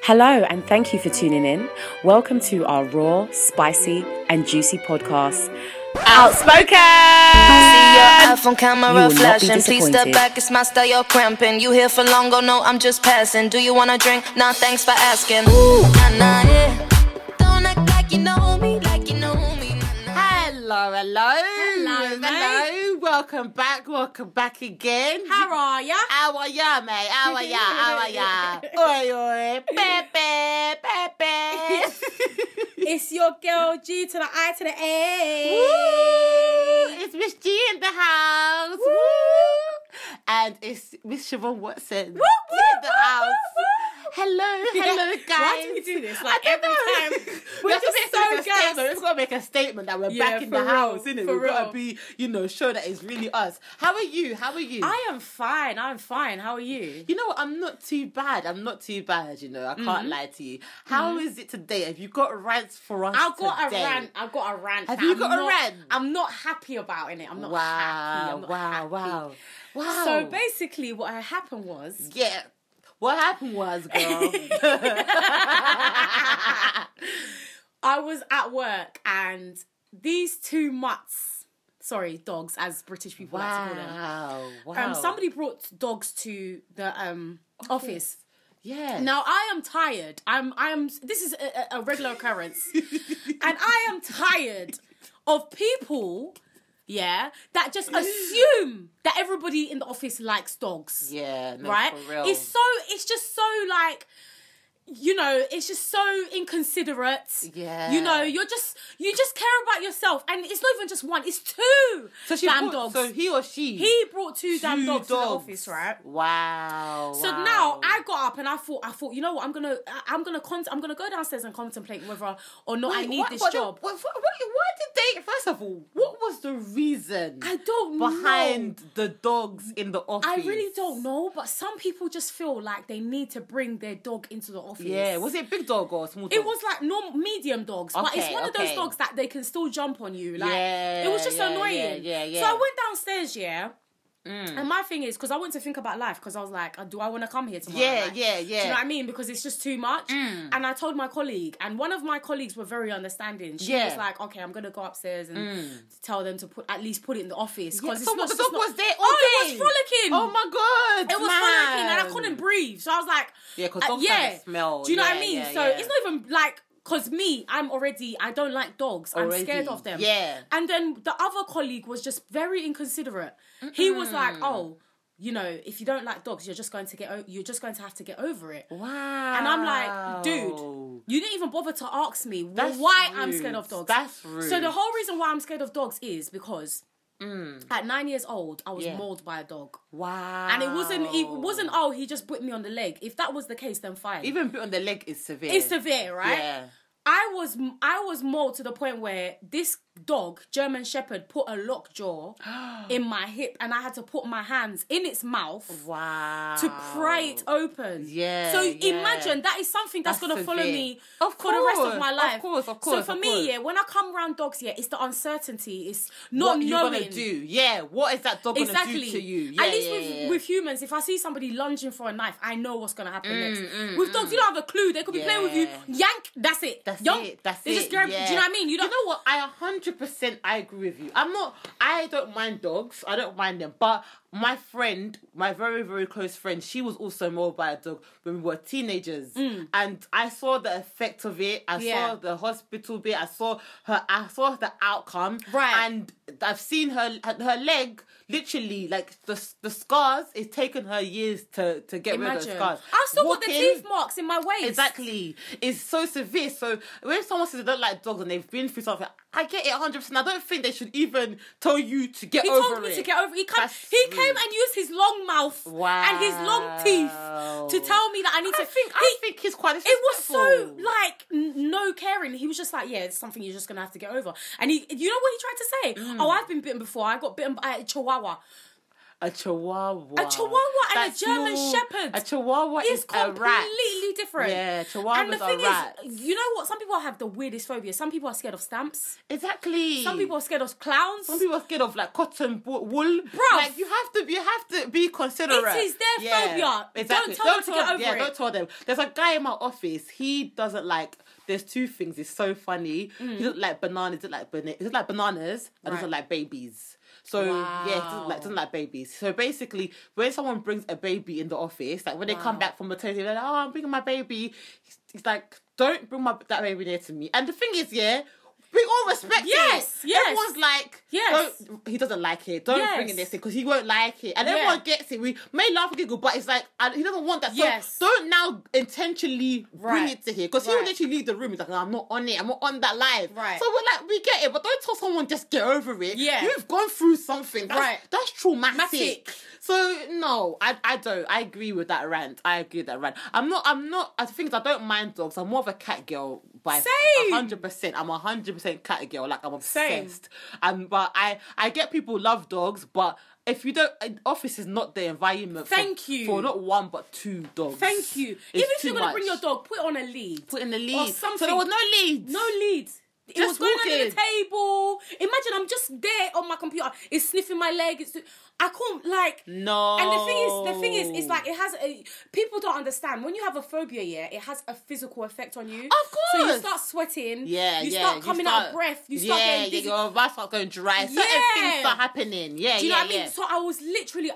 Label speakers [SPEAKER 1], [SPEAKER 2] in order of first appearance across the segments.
[SPEAKER 1] Hello, and thank you for tuning in. Welcome to our raw, spicy, and juicy podcast, Outspoken!
[SPEAKER 2] See your iPhone camera
[SPEAKER 1] You will not be
[SPEAKER 2] flashing. Please step
[SPEAKER 1] disappointed.
[SPEAKER 2] back, it's my style, you're cramping. You here for long, oh no, I'm just passing. Do you wanna drink? Nah, thanks for asking. Ooh, nah, nah, yeah. Don't act like you know me, like you know me. Nah, nah.
[SPEAKER 3] Hello. Welcome back again.
[SPEAKER 1] How are ya?
[SPEAKER 3] How are ya, mate? How are ya? Oi, pepe.
[SPEAKER 1] It's your girl G to the I to the A.
[SPEAKER 3] Woo! It's Miss G in the house. Woo! And it's Miss Siobhan Watson in the house. Hello, guys.
[SPEAKER 1] Why do we do this? Like
[SPEAKER 3] I don't
[SPEAKER 1] every
[SPEAKER 3] know.
[SPEAKER 1] time.
[SPEAKER 3] We
[SPEAKER 1] We're
[SPEAKER 3] have to
[SPEAKER 1] just
[SPEAKER 3] make
[SPEAKER 1] so
[SPEAKER 3] a statement.
[SPEAKER 1] gassed.
[SPEAKER 3] We've got to make a statement that we're
[SPEAKER 1] Yeah,
[SPEAKER 3] back in
[SPEAKER 1] for
[SPEAKER 3] the
[SPEAKER 1] real,
[SPEAKER 3] house, innit?
[SPEAKER 1] for
[SPEAKER 3] We've got
[SPEAKER 1] real.
[SPEAKER 3] to be, show that it's really us. How are you?
[SPEAKER 1] I am fine. How are you?
[SPEAKER 3] You know what? I'm not too bad. I can't lie to you. How is it today? Have you got rants for us
[SPEAKER 1] I've got
[SPEAKER 3] today?
[SPEAKER 1] a rant.
[SPEAKER 3] Have you got a rant?
[SPEAKER 1] I'm not happy about it. I'm not happy. I'm not happy.
[SPEAKER 3] Wow.
[SPEAKER 1] So basically what happened was...
[SPEAKER 3] Yeah. What happened was, girl...
[SPEAKER 1] I was at work and these two mutts, sorry, dogs, as British people like to call them.
[SPEAKER 3] Wow.
[SPEAKER 1] Somebody brought dogs to the office.
[SPEAKER 3] Yeah.
[SPEAKER 1] Now I am tired. This is a regular occurrence. And I am tired of people, that just assume that everybody in the office likes dogs.
[SPEAKER 3] Yeah, no,
[SPEAKER 1] right?
[SPEAKER 3] for real.
[SPEAKER 1] It's just so like, it's just so inconsiderate.
[SPEAKER 3] Yeah.
[SPEAKER 1] You just care about yourself. And it's not even just one, it's two damn dogs.
[SPEAKER 3] So he or she?
[SPEAKER 1] He brought two damn dogs to the office, right?
[SPEAKER 3] Wow.
[SPEAKER 1] So now I got up and I thought, you know what, I'm gonna go downstairs and contemplate whether or not I need this job.
[SPEAKER 3] Why did they? First of all, what was the reason?
[SPEAKER 1] I don't know.
[SPEAKER 3] Behind the dogs in the office.
[SPEAKER 1] I really don't know, but some people just feel like they need to bring their dog into the office.
[SPEAKER 3] Yeah, was it a big dog or a small dog?
[SPEAKER 1] It was like medium dogs, but it's one of those dogs that they can still jump on you. Like, it was just annoying.
[SPEAKER 3] Yeah.
[SPEAKER 1] So I went downstairs, and my thing is, because I went to think about life, because I was like, do I want to come here tomorrow?
[SPEAKER 3] Yeah.
[SPEAKER 1] Do you know what I mean? Because it's just too much. And I told my colleague, and one of my colleagues were very understanding. She was like, okay, I'm going to go upstairs and tell them to put it in the office.
[SPEAKER 3] Yeah,
[SPEAKER 1] It's
[SPEAKER 3] so
[SPEAKER 1] not,
[SPEAKER 3] the dog was there all
[SPEAKER 1] it
[SPEAKER 3] day?
[SPEAKER 1] was frolicking.
[SPEAKER 3] Oh my God,
[SPEAKER 1] It was frolicking, and I couldn't breathe. So I was like...
[SPEAKER 3] Yeah, because dogs have a smell.
[SPEAKER 1] Do you know what I mean?
[SPEAKER 3] Yeah,
[SPEAKER 1] so it's not even like... Because I don't like dogs. I'm scared of them.
[SPEAKER 3] Yeah.
[SPEAKER 1] And then the other colleague was just very inconsiderate. He was like, if you don't like dogs, you're just going to have to get over it.
[SPEAKER 3] Wow.
[SPEAKER 1] And I'm like, dude, you didn't even bother to ask me
[SPEAKER 3] That's
[SPEAKER 1] why
[SPEAKER 3] rude.
[SPEAKER 1] I'm scared of dogs.
[SPEAKER 3] That's rude.
[SPEAKER 1] So the whole reason why I'm scared of dogs is because at 9 years old, I was mauled by a dog.
[SPEAKER 3] Wow.
[SPEAKER 1] And it wasn't, he just bit me on the leg. If that was the case, then fine.
[SPEAKER 3] Even bit on the leg is severe.
[SPEAKER 1] It's severe, right?
[SPEAKER 3] Yeah.
[SPEAKER 1] I was mauled to the point where this dog, German Shepherd, put a lockjaw in my hip, and I had to put my hands in its mouth to pry it open.
[SPEAKER 3] Yeah.
[SPEAKER 1] So imagine that is something that's going to follow me for the rest of my life.
[SPEAKER 3] Of course.
[SPEAKER 1] So for me, when I come around dogs, it's the uncertainty. It's not
[SPEAKER 3] what
[SPEAKER 1] knowing.
[SPEAKER 3] You're gonna do. Yeah. What is that dog gonna do to you? Yeah,
[SPEAKER 1] At least with humans, if I see somebody lunging for a knife, I know what's gonna happen next. With dogs, you don't have a clue. They could be playing with you. Yank. That's it.
[SPEAKER 3] That's
[SPEAKER 1] Yonk.
[SPEAKER 3] it. That's
[SPEAKER 1] They
[SPEAKER 3] it.
[SPEAKER 1] just grab.
[SPEAKER 3] Yeah.
[SPEAKER 1] Do you know what I mean?
[SPEAKER 3] You know what? I 100% I agree with you. I don't mind dogs. I don't mind them. But my friend, my very, very close friend, she was also mauled by a dog when we were teenagers. And I saw the effect of it. I saw the hospital bit. I saw the outcome.
[SPEAKER 1] Right.
[SPEAKER 3] And I've seen her leg, literally, like the scars, it's taken her years to get rid of the scars.
[SPEAKER 1] I've still got the teeth marks in my waist.
[SPEAKER 3] Exactly. It's so severe. So when someone says they don't like dogs and they've been through something, I get it 100%. I don't think they should even tell you to get over it.
[SPEAKER 1] He told me to get over it. He came and used his long mouth and his long teeth to tell me that I need to...
[SPEAKER 3] I think he's quite
[SPEAKER 1] It was
[SPEAKER 3] disrespectful.
[SPEAKER 1] so, no caring. He was just like, it's something you're just going to have to get over. And you know what he tried to say? Oh, I've been bitten before. I got bitten by a chihuahua.
[SPEAKER 3] A chihuahua.
[SPEAKER 1] A chihuahua and a German
[SPEAKER 3] small-
[SPEAKER 1] shepherd.
[SPEAKER 3] A chihuahua
[SPEAKER 1] It's
[SPEAKER 3] is a rat.
[SPEAKER 1] completely different.
[SPEAKER 3] Yeah,
[SPEAKER 1] And
[SPEAKER 3] chihuahuas
[SPEAKER 1] the
[SPEAKER 3] are
[SPEAKER 1] thing
[SPEAKER 3] rats.
[SPEAKER 1] is, you know what? Some people have the weirdest phobia. Some people are scared of stamps.
[SPEAKER 3] Exactly.
[SPEAKER 1] Some people are scared of clowns.
[SPEAKER 3] Some people are scared of like cotton wool.
[SPEAKER 1] Bruv.
[SPEAKER 3] Like you have to be considerate.
[SPEAKER 1] It is their phobia.
[SPEAKER 3] Exactly.
[SPEAKER 1] Don't tell them to get over it.
[SPEAKER 3] Don't tell them. There's a guy in my office. He doesn't like. There's two things. It's so funny. He doesn't like bananas. He doesn't like bananas. And doesn't
[SPEAKER 1] Right.
[SPEAKER 3] like babies. So yeah, he doesn't like babies. So basically, when someone brings a baby in the office, like when they come back from maternity, they're like, "Oh, I'm bringing my baby." He's like, "Don't bring that baby near to me." And the thing is, yeah, we all respect
[SPEAKER 1] Yes,
[SPEAKER 3] it.
[SPEAKER 1] yes.
[SPEAKER 3] Everyone's like,
[SPEAKER 1] Yes.
[SPEAKER 3] he doesn't like it. Don't bring it
[SPEAKER 1] Yes.
[SPEAKER 3] near because he won't like it. And
[SPEAKER 1] Yeah.
[SPEAKER 3] everyone gets it. We may laugh and giggle, but it's like he doesn't want that. So
[SPEAKER 1] Yes.
[SPEAKER 3] don't now intentionally bring
[SPEAKER 1] Right.
[SPEAKER 3] it to here because he will
[SPEAKER 1] Right.
[SPEAKER 3] literally leave the room. He's like, "I'm not on it. I'm not on that live."
[SPEAKER 1] Right.
[SPEAKER 3] So we're like, we get it, but don't tell someone just get over it.
[SPEAKER 1] Yeah.
[SPEAKER 3] You've gone through something.
[SPEAKER 1] Right.
[SPEAKER 3] That's traumatic.
[SPEAKER 1] Matic.
[SPEAKER 3] So no, I don't. I agree with that rant. I agree with that rant. I'm not. I think I don't mind dogs. I'm more of a cat girl by
[SPEAKER 1] Same.
[SPEAKER 3] 100%. I'm 100% cat girl. Like I'm
[SPEAKER 1] Same.
[SPEAKER 3] obsessed. But I get people love dogs, but if you don't, office is not the environment.
[SPEAKER 1] Thank you.
[SPEAKER 3] For not one but two dogs.
[SPEAKER 1] Thank you.
[SPEAKER 3] It's
[SPEAKER 1] Even if
[SPEAKER 3] too
[SPEAKER 1] you're going to
[SPEAKER 3] much.
[SPEAKER 1] bring your dog, put it on a lead.
[SPEAKER 3] Put in the
[SPEAKER 1] Or
[SPEAKER 3] lead.
[SPEAKER 1] something.
[SPEAKER 3] So there was no lead.
[SPEAKER 1] No leads. It
[SPEAKER 3] Just
[SPEAKER 1] was going under
[SPEAKER 3] walking.
[SPEAKER 1] the table. Imagine I'm just there on my computer. It's sniffing my leg. I can't like.
[SPEAKER 3] No.
[SPEAKER 1] And the thing is, it's like it has people don't understand when you have a phobia. Yeah, it has a physical effect on you.
[SPEAKER 3] Of course.
[SPEAKER 1] So you start sweating.
[SPEAKER 3] Yeah,
[SPEAKER 1] You
[SPEAKER 3] yeah.
[SPEAKER 1] start coming out of breath. You start getting dizzy.
[SPEAKER 3] your mouth starts going dry. Certain
[SPEAKER 1] Yeah.
[SPEAKER 3] things start happening. Yeah,
[SPEAKER 1] Do you know
[SPEAKER 3] yeah,
[SPEAKER 1] what I mean?
[SPEAKER 3] yeah.
[SPEAKER 1] So I was literally,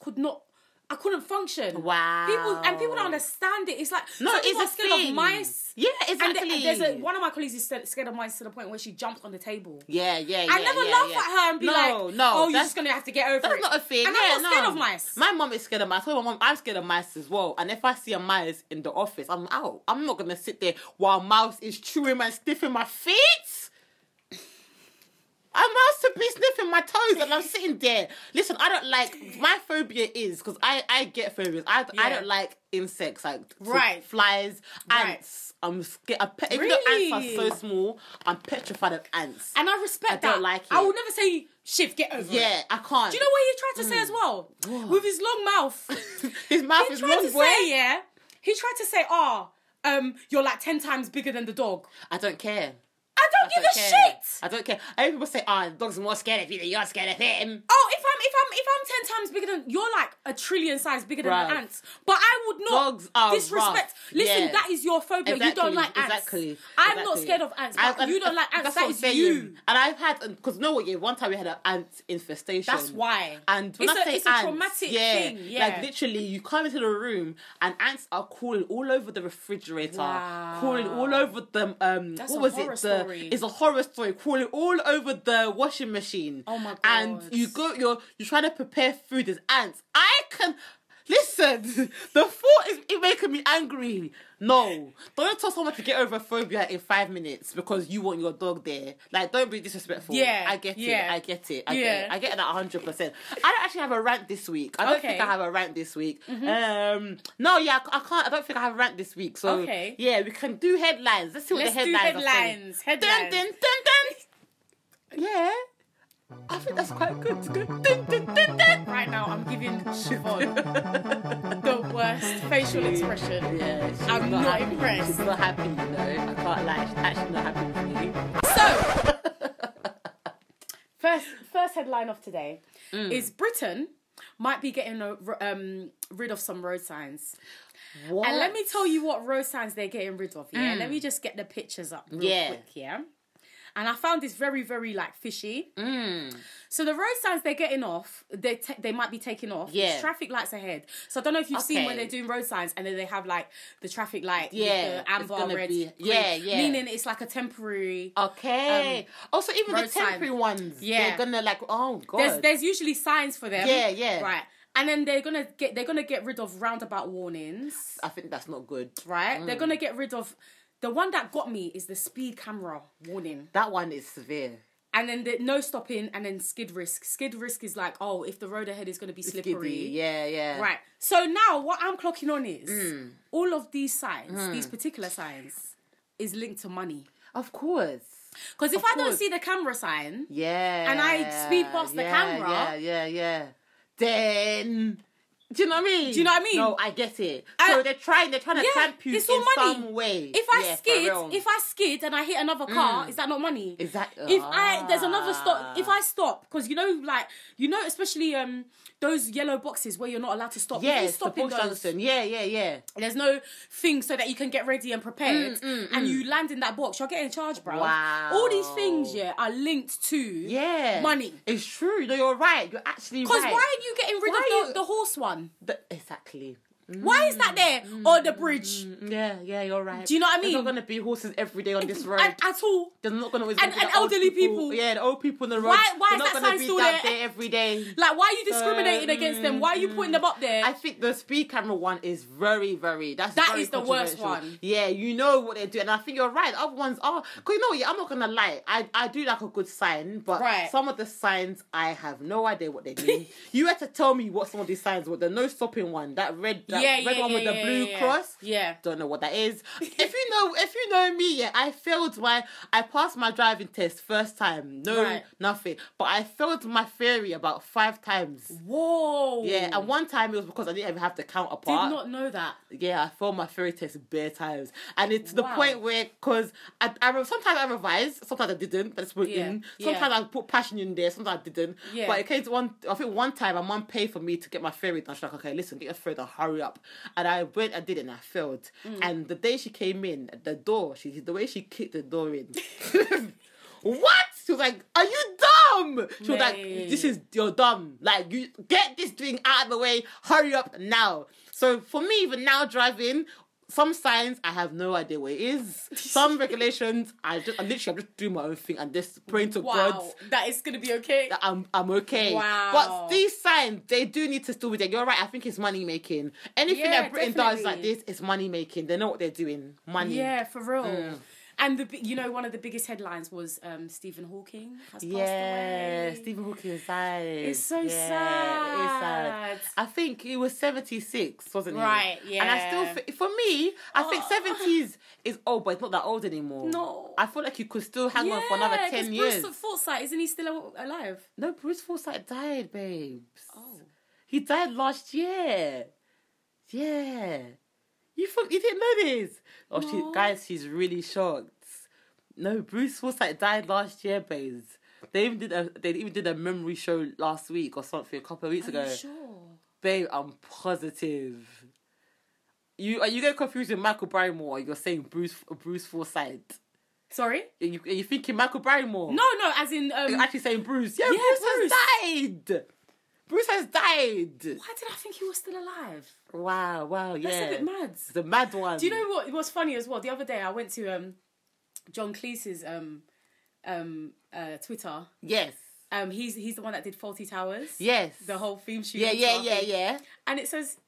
[SPEAKER 1] I couldn't function.
[SPEAKER 3] Wow.
[SPEAKER 1] People don't understand it. It's like
[SPEAKER 3] No,
[SPEAKER 1] some
[SPEAKER 3] it's
[SPEAKER 1] people
[SPEAKER 3] a
[SPEAKER 1] are scared
[SPEAKER 3] thing.
[SPEAKER 1] of mice.
[SPEAKER 3] Yeah,
[SPEAKER 1] And
[SPEAKER 3] exactly.
[SPEAKER 1] there's one of my colleagues is scared of mice to the point where she jumped on the table.
[SPEAKER 3] Yeah.
[SPEAKER 1] I never laugh at her and be like, "Oh, you're
[SPEAKER 3] that's-
[SPEAKER 1] just gonna have to get over
[SPEAKER 3] That's
[SPEAKER 1] it."
[SPEAKER 3] not a thing.
[SPEAKER 1] And
[SPEAKER 3] yeah,
[SPEAKER 1] I'm not scared of mice.
[SPEAKER 3] My mum is scared of mice. I told my mum I'm scared of mice as well. And if I see a mouse in the office, I'm out. I'm not gonna sit there while a mouse is chewing and sniffing my feet. A mouse to be sniffing my toes and I'm sitting there. Listen, I don't like my phobia is because I get phobias. I don't like insects like
[SPEAKER 1] Right.
[SPEAKER 3] flies,
[SPEAKER 1] Right.
[SPEAKER 3] ants. I'm scared. Even though ants are
[SPEAKER 1] Really?
[SPEAKER 3] so small, I'm petrified of ants.
[SPEAKER 1] And I respect
[SPEAKER 3] I
[SPEAKER 1] that.
[SPEAKER 3] don't like
[SPEAKER 1] I
[SPEAKER 3] it.
[SPEAKER 1] will never say, "Shiv, get over it."
[SPEAKER 3] Yeah, I can't.
[SPEAKER 1] Do you know what he tried to say as well? With his long mouth.
[SPEAKER 3] His mouth
[SPEAKER 1] He
[SPEAKER 3] is
[SPEAKER 1] tried
[SPEAKER 3] long,
[SPEAKER 1] to
[SPEAKER 3] boy.
[SPEAKER 1] say, yeah. He tried to say, you're like 10 times bigger than the dog.
[SPEAKER 3] I don't care.
[SPEAKER 1] I don't give a
[SPEAKER 3] care.
[SPEAKER 1] shit.
[SPEAKER 3] I don't care. I hear people say, the dog's more scared of you than you're scared of him.
[SPEAKER 1] Oh, if I'm 10 times bigger than you're, like a trillion times bigger than
[SPEAKER 3] Right.
[SPEAKER 1] the ants. But I would not
[SPEAKER 3] Dogs are
[SPEAKER 1] disrespect.
[SPEAKER 3] rough.
[SPEAKER 1] Listen,
[SPEAKER 3] Yeah.
[SPEAKER 1] that is your phobia. You don't like ants.
[SPEAKER 3] Exactly.
[SPEAKER 1] I'm not scared of ants. But you don't like ants.
[SPEAKER 3] That's
[SPEAKER 1] That
[SPEAKER 3] what
[SPEAKER 1] is
[SPEAKER 3] I'm saying.
[SPEAKER 1] you.
[SPEAKER 3] And I've had, because no, yeah, one time we had an ant infestation.
[SPEAKER 1] That's why.
[SPEAKER 3] And when
[SPEAKER 1] It's
[SPEAKER 3] I
[SPEAKER 1] a-
[SPEAKER 3] say
[SPEAKER 1] it's a
[SPEAKER 3] ants,
[SPEAKER 1] traumatic
[SPEAKER 3] yeah,
[SPEAKER 1] thing, yeah.
[SPEAKER 3] like literally, you come into the room and ants are crawling all over the refrigerator,
[SPEAKER 1] Wow.
[SPEAKER 3] crawling all over the
[SPEAKER 1] That's
[SPEAKER 3] what
[SPEAKER 1] a
[SPEAKER 3] was
[SPEAKER 1] horror
[SPEAKER 3] it?
[SPEAKER 1] story.
[SPEAKER 3] It's a horror story, crawling all over the washing machine.
[SPEAKER 1] Oh my God.
[SPEAKER 3] And you're trying to prepare food as ants. I can. Listen, the thought is making me angry. No, don't tell someone to get over a phobia in 5 minutes because you want your dog there. Like, don't be disrespectful.
[SPEAKER 1] Yeah,
[SPEAKER 3] I get
[SPEAKER 1] yeah.
[SPEAKER 3] it. I get it.
[SPEAKER 1] Yeah.
[SPEAKER 3] I get that 100%. I don't actually have a rant this week. I don't think
[SPEAKER 1] Okay.
[SPEAKER 3] I have a rant this week. No, yeah, I can't. I don't think I have a rant this week. So
[SPEAKER 1] Okay.
[SPEAKER 3] yeah, we can do headlines. Let's see what
[SPEAKER 1] Let's
[SPEAKER 3] the
[SPEAKER 1] do
[SPEAKER 3] headlines are saying.
[SPEAKER 1] headlines. Headlines.
[SPEAKER 3] Dun, dun, dun, dun. Yeah. I think that's quite good to go. Dun, dun, dun, dun.
[SPEAKER 1] Right now, I'm giving Siobhan the worst facial expression.
[SPEAKER 3] Yeah, she's
[SPEAKER 1] I'm not
[SPEAKER 3] happy.
[SPEAKER 1] impressed.
[SPEAKER 3] She's not happy, you know. I can't lie. She's actually not happy with me.
[SPEAKER 1] So, first headline of today is Britain might be getting rid of some road signs.
[SPEAKER 3] What?
[SPEAKER 1] And let me tell you what road signs they're getting rid of, yeah? Let me just get the pictures up real quick, yeah? And I found this very, very, like, fishy. So the road signs they're getting off, they might be taking off.
[SPEAKER 3] Yeah.
[SPEAKER 1] There's traffic lights ahead. So I don't know if you've seen
[SPEAKER 3] Okay.
[SPEAKER 1] when they're doing road signs and then they have, like, the traffic light
[SPEAKER 3] Yeah,
[SPEAKER 1] with the
[SPEAKER 3] it's
[SPEAKER 1] amber,
[SPEAKER 3] gonna
[SPEAKER 1] red,
[SPEAKER 3] be-
[SPEAKER 1] green,
[SPEAKER 3] yeah.
[SPEAKER 1] meaning it's like a temporary...
[SPEAKER 3] Okay. Also, even the
[SPEAKER 1] road sign.
[SPEAKER 3] temporary ones,
[SPEAKER 1] Yeah.
[SPEAKER 3] they're gonna like, oh god.
[SPEAKER 1] There's usually signs for them.
[SPEAKER 3] Yeah, yeah.
[SPEAKER 1] Right. And then they're gonna get rid of roundabout warnings.
[SPEAKER 3] I think that's not good.
[SPEAKER 1] Right? They're gonna get rid of the one that got me is the speed camera warning.
[SPEAKER 3] That one is severe.
[SPEAKER 1] And then the no stopping and then skid risk. Skid risk is like, oh, if the road ahead is gonna be slippery.
[SPEAKER 3] Skiddy. Yeah, yeah.
[SPEAKER 1] Right. So now what I'm clocking on is all of these signs, these particular signs, is linked to money.
[SPEAKER 3] Of course.
[SPEAKER 1] Because if
[SPEAKER 3] Of
[SPEAKER 1] I don't
[SPEAKER 3] course.
[SPEAKER 1] see the camera sign,
[SPEAKER 3] Yeah.
[SPEAKER 1] And I speed past the camera.
[SPEAKER 3] Yeah. then... Do you know what I mean?
[SPEAKER 1] Do you know what I mean?
[SPEAKER 3] No, I get it. So they're trying to clamp you in
[SPEAKER 1] it's all money.
[SPEAKER 3] some way.
[SPEAKER 1] If I skid and I hit another car, is that not money?
[SPEAKER 3] Exactly.
[SPEAKER 1] If there's another stop, if I stop, because especially those yellow boxes where you're not allowed to stop.
[SPEAKER 3] Yes,
[SPEAKER 1] stop
[SPEAKER 3] the
[SPEAKER 1] in
[SPEAKER 3] Bush
[SPEAKER 1] those.
[SPEAKER 3] Junction. Yeah.
[SPEAKER 1] There's no thing so that you can get ready and prepared, and you land in that box, you're getting charged, bro.
[SPEAKER 3] Wow.
[SPEAKER 1] All these things, are linked to money.
[SPEAKER 3] It's true. No, you're right. You're actually right.
[SPEAKER 1] Because why are you getting rid of the horse one?
[SPEAKER 3] Exactly.
[SPEAKER 1] Why is that there on the bridge?
[SPEAKER 3] Yeah, you're right.
[SPEAKER 1] Do you know what I mean?
[SPEAKER 3] There's not going to be horses every day on this road.
[SPEAKER 1] At all.
[SPEAKER 3] There's not going to always
[SPEAKER 1] and
[SPEAKER 3] be the
[SPEAKER 1] elderly
[SPEAKER 3] old
[SPEAKER 1] people.
[SPEAKER 3] Yeah, the old people on the road.
[SPEAKER 1] Why
[SPEAKER 3] They're
[SPEAKER 1] is
[SPEAKER 3] not
[SPEAKER 1] that
[SPEAKER 3] gonna
[SPEAKER 1] sign
[SPEAKER 3] be
[SPEAKER 1] still
[SPEAKER 3] that
[SPEAKER 1] there?
[SPEAKER 3] there every day.
[SPEAKER 1] Like, why are you discriminating against them? Why are you putting them up there?
[SPEAKER 3] I think the speed camera one is very, very... That
[SPEAKER 1] is the worst
[SPEAKER 3] controversial.
[SPEAKER 1] one.
[SPEAKER 3] Yeah, you know what they're doing. And I think you're right. Other ones are... Because you know, I'm not going to lie. I do like a good sign, but some of the signs, I have no idea what they mean. You had to tell me what some of these signs were. The no stopping one, that red one with the blue cross.
[SPEAKER 1] Yeah.
[SPEAKER 3] Don't know what that is. If you know me, I passed my driving test first time. Nothing. But I failed my theory about 5 times.
[SPEAKER 1] Whoa.
[SPEAKER 3] Yeah, and one time it was because I didn't even have the counterpart.
[SPEAKER 1] Did not know that.
[SPEAKER 3] Yeah, I failed my theory test bare times. And it's to the point where, because sometimes I revised, sometimes I didn't, but it's put in. Sometimes I put passion in there, sometimes I didn't. Yeah. But it came to one time my mum paid for me to get my theory done. She's like, okay, listen, get your theory done, hurry up. And I went and did it and I failed. And the day she came in, at the door, the way she kicked the door in. What? She was like, are you dumb? She was like, you're dumb. Like, you get this thing out of the way, hurry up now. So for me, even now driving, some signs I have no idea what it is. Some regulations I'm just doing my own thing and just praying to God
[SPEAKER 1] that it's gonna be okay.
[SPEAKER 3] That I'm okay.
[SPEAKER 1] Wow.
[SPEAKER 3] But these signs, they do need to still be there. You're right. I think it's money making. Anything that Britain does like this is money making. They know what they're doing. Money.
[SPEAKER 1] Yeah, for real. And one of the biggest headlines was Stephen Hawking has passed away.
[SPEAKER 3] Yeah, Stephen Hawking died.
[SPEAKER 1] It's so sad.
[SPEAKER 3] It is sad. I think he was 76, wasn't he?
[SPEAKER 1] Right, yeah.
[SPEAKER 3] And I still, for me, I think 70s is old, but it's not that old anymore.
[SPEAKER 1] No.
[SPEAKER 3] I feel like you could still hang on for another 10 years.
[SPEAKER 1] Bruce Forsyth, isn't he still alive?
[SPEAKER 3] No, Bruce Forsyth died, babes.
[SPEAKER 1] Oh.
[SPEAKER 3] He died last year. Yeah. You didn't know this? Oh,
[SPEAKER 1] No.
[SPEAKER 3] She's really shocked. No, Bruce Forsyth died last year, babes. They even did a memory show last week or something, a couple of weeks ago.
[SPEAKER 1] Are you sure?
[SPEAKER 3] Babe, I'm positive. Are you getting confused with Michael Barrymore or you're saying Bruce Forsyth?
[SPEAKER 1] Sorry?
[SPEAKER 3] Are you thinking Michael Barrymore?
[SPEAKER 1] No, as in...
[SPEAKER 3] You're actually saying Bruce. Yeah, Bruce has died. Bruce has died.
[SPEAKER 1] Why did I think he was still alive?
[SPEAKER 3] Wow, yeah.
[SPEAKER 1] That's a bit mad.
[SPEAKER 3] The mad one.
[SPEAKER 1] Do you know what was funny as well? The other day I went to John Cleese's Twitter.
[SPEAKER 3] Yes.
[SPEAKER 1] He's the one that did Fawlty Towers.
[SPEAKER 3] Yes.
[SPEAKER 1] The whole theme shoot.
[SPEAKER 3] Yeah.
[SPEAKER 1] And it says,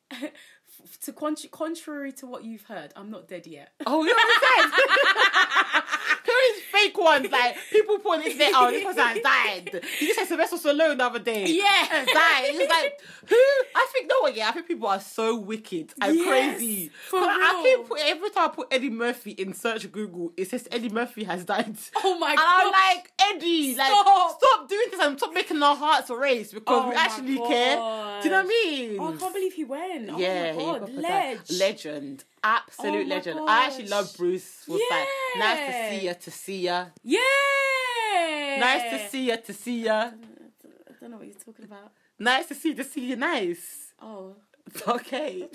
[SPEAKER 1] contrary to what you've heard, I'm not dead yet.
[SPEAKER 3] Oh, you know what I'm saying? There is fake ones, like, people put it there, oh, this person has died. You just said Sylvester Stallone the other day.
[SPEAKER 1] Yeah.
[SPEAKER 3] Has died. It's like, who? I think people are so wicked and crazy.
[SPEAKER 1] For real.
[SPEAKER 3] Every time I put Eddie Murphy in search Google, it says Eddie Murphy has died.
[SPEAKER 1] Oh my
[SPEAKER 3] God. And I'm like, Eddie, stop doing this and stop making our hearts race because we actually care. Do you know what I mean?
[SPEAKER 1] Oh, I can't believe he went.
[SPEAKER 3] Yeah,
[SPEAKER 1] oh my God,
[SPEAKER 3] legend. Absolute legend.
[SPEAKER 1] Gosh.
[SPEAKER 3] I actually love Bruce Forsyth.
[SPEAKER 1] Yeah.
[SPEAKER 3] Nice to see ya.
[SPEAKER 1] Yeah.
[SPEAKER 3] Nice to see ya.
[SPEAKER 1] I don't know what you're talking about.
[SPEAKER 3] Nice to see you nice.
[SPEAKER 1] Oh.
[SPEAKER 3] Okay.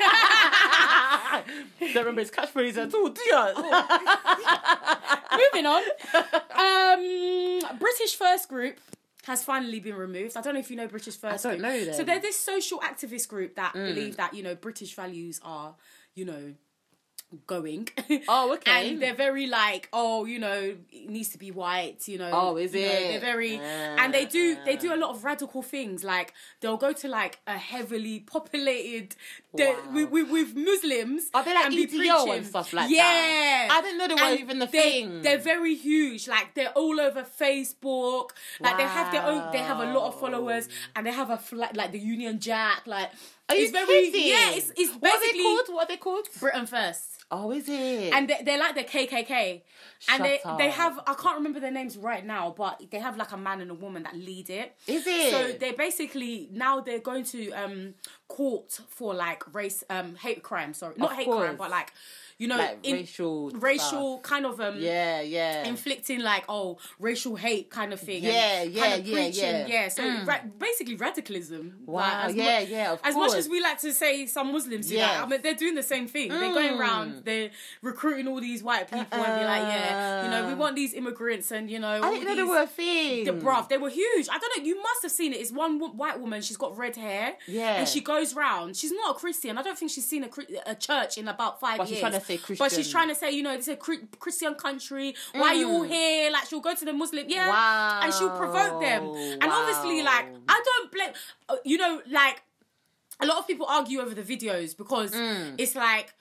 [SPEAKER 3] Don't remember his catchphrase at all, do you?
[SPEAKER 1] Moving on. British First Group has finally been removed. I don't know if you know British First Group.
[SPEAKER 3] I don't know them.
[SPEAKER 1] So they're this social activist group that believe that, British values are, going.
[SPEAKER 3] Oh, okay.
[SPEAKER 1] And they're very like, it needs to be white,
[SPEAKER 3] Oh, is it?
[SPEAKER 1] They're very... and they do a lot of radical things. Like, they'll go to, like, a heavily populated... with Muslims.
[SPEAKER 3] Are they like
[SPEAKER 1] and be
[SPEAKER 3] ETO
[SPEAKER 1] preaching.
[SPEAKER 3] and stuff like
[SPEAKER 1] yeah.
[SPEAKER 3] that? I didn't know they were even the thing.
[SPEAKER 1] They're very huge. Like, they're all over Facebook. Like, they have their own... They have a lot of followers. And they have a flag, like, the Union Jack. Like...
[SPEAKER 3] Are you
[SPEAKER 1] very
[SPEAKER 3] kidding?
[SPEAKER 1] Yeah, it's basically...
[SPEAKER 3] What are they called?
[SPEAKER 1] Britain First.
[SPEAKER 3] Oh, is it?
[SPEAKER 1] And they're like the KKK. And
[SPEAKER 3] Shut
[SPEAKER 1] they
[SPEAKER 3] up.
[SPEAKER 1] have, I can't remember their names right now, but they have like a man and a woman that lead it.
[SPEAKER 3] Is it?
[SPEAKER 1] So they basically, now they're going to court for like hate crime, sorry. Not
[SPEAKER 3] Of
[SPEAKER 1] hate
[SPEAKER 3] course.
[SPEAKER 1] crime, but like, you know,
[SPEAKER 3] Like racial stuff.
[SPEAKER 1] kind of
[SPEAKER 3] Yeah.
[SPEAKER 1] inflicting like racial hate kind of thing.
[SPEAKER 3] Yeah,
[SPEAKER 1] and
[SPEAKER 3] yeah,
[SPEAKER 1] kind of
[SPEAKER 3] yeah,
[SPEAKER 1] preaching,
[SPEAKER 3] yeah.
[SPEAKER 1] So basically radicalism.
[SPEAKER 3] Wow,
[SPEAKER 1] Like,
[SPEAKER 3] of
[SPEAKER 1] as
[SPEAKER 3] course.
[SPEAKER 1] much as we like to say some Muslims do
[SPEAKER 3] Yes.
[SPEAKER 1] that, I mean they're doing the same thing. They're going around, they're recruiting all these white people and be like, yeah, you know, we want these immigrants and you know.
[SPEAKER 3] I didn't know they were a thing.
[SPEAKER 1] Bruv, they were huge. I don't know. You must have seen it. It's one white woman. She's got red hair.
[SPEAKER 3] Yeah.
[SPEAKER 1] And she goes round. She's not a Christian. I don't think she's seen a church in about 5 years.
[SPEAKER 3] But she's trying to say
[SPEAKER 1] But she's
[SPEAKER 3] Christian.
[SPEAKER 1] trying to say, you know, it's a Christian country. Why are you all here? Like, she'll go to the Muslim. Yeah.
[SPEAKER 3] Wow.
[SPEAKER 1] And she'll provoke them. And obviously, like, I don't blame... You know, like, a lot of people argue over the videos because it's like...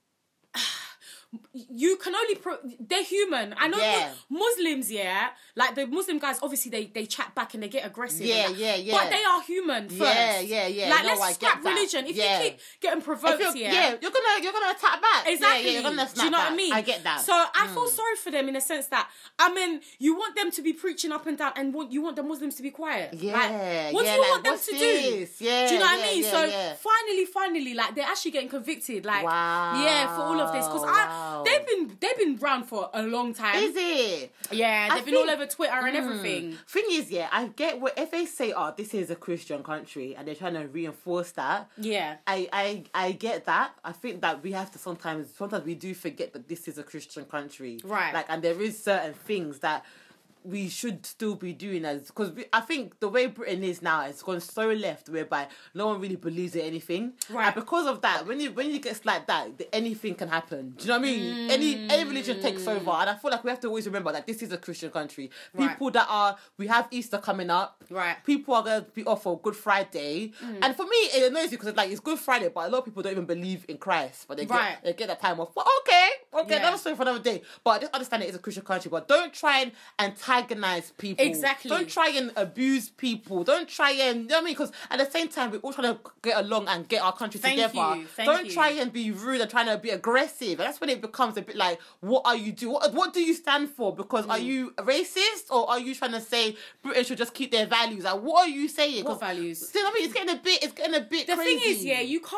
[SPEAKER 1] You can only they're human. I know Muslims, like the Muslim guys, obviously they chat back and they get aggressive.
[SPEAKER 3] Yeah.
[SPEAKER 1] But they are human first.
[SPEAKER 3] Yeah.
[SPEAKER 1] Like,
[SPEAKER 3] No, I
[SPEAKER 1] let's
[SPEAKER 3] get
[SPEAKER 1] scrap
[SPEAKER 3] that.
[SPEAKER 1] religion. If
[SPEAKER 3] Yeah.
[SPEAKER 1] you keep getting provoked,
[SPEAKER 3] you're gonna attack back.
[SPEAKER 1] Exactly.
[SPEAKER 3] You're gonna snap
[SPEAKER 1] Do you know what I
[SPEAKER 3] back.
[SPEAKER 1] mean?
[SPEAKER 3] I get that.
[SPEAKER 1] So I feel sorry for them in a sense that, I mean, you want them to be preaching up and down and you want the Muslims to be quiet.
[SPEAKER 3] Yeah,
[SPEAKER 1] Like, what do you
[SPEAKER 3] like,
[SPEAKER 1] want them
[SPEAKER 3] what's
[SPEAKER 1] to do?
[SPEAKER 3] this? Yeah,
[SPEAKER 1] do you know what
[SPEAKER 3] yeah,
[SPEAKER 1] I mean?
[SPEAKER 3] yeah,
[SPEAKER 1] So
[SPEAKER 3] yeah.
[SPEAKER 1] finally, like, they're actually getting convicted. Like,
[SPEAKER 3] Wow.
[SPEAKER 1] yeah, for all of this. Because
[SPEAKER 3] Wow.
[SPEAKER 1] they've been around for a long time.
[SPEAKER 3] Is it?
[SPEAKER 1] Yeah, they've
[SPEAKER 3] I
[SPEAKER 1] been all
[SPEAKER 3] think-
[SPEAKER 1] over Twitter and everything.
[SPEAKER 3] Thing is, I get what if they say, "Oh, this is a Christian country," and they're trying to reinforce that.
[SPEAKER 1] Yeah.
[SPEAKER 3] I get that. I think that we have to sometimes we do forget that this is a Christian country,
[SPEAKER 1] Right.
[SPEAKER 3] Like, and there is certain things that we should still be doing because I think the way Britain is now, it's gone so left whereby no one really believes in anything,
[SPEAKER 1] Right.
[SPEAKER 3] And because of that, when you get like that, anything can happen. Do you know what I mean? Any religion takes over, and I feel like we have to always remember that this is a Christian country.
[SPEAKER 1] Right.
[SPEAKER 3] People we have Easter coming up,
[SPEAKER 1] Right.
[SPEAKER 3] People are going to be off for Good Friday, and for me, it annoys me because it's Good Friday, but a lot of people don't even believe in Christ, but they get that time off. Well, okay,
[SPEAKER 1] Yeah.
[SPEAKER 3] another story for another day. But I just understand it is a Christian country, but don't try and antagonize people.
[SPEAKER 1] Exactly.
[SPEAKER 3] Don't try and abuse people. Don't try and, you know what I mean? Because at the same time, we're all trying to get along and get our country
[SPEAKER 1] Thank
[SPEAKER 3] together.
[SPEAKER 1] you. Thank
[SPEAKER 3] Don't
[SPEAKER 1] you.
[SPEAKER 3] try and be rude and trying to be aggressive. And that's when it becomes a bit like, what are you doing? What do you stand for? Because are you racist, or are you trying to say Britain should just keep their values? Like, what are you saying?
[SPEAKER 1] What
[SPEAKER 3] 'Cause-
[SPEAKER 1] values?
[SPEAKER 3] See what I mean? It's getting a bit
[SPEAKER 1] The
[SPEAKER 3] crazy.
[SPEAKER 1] thing is,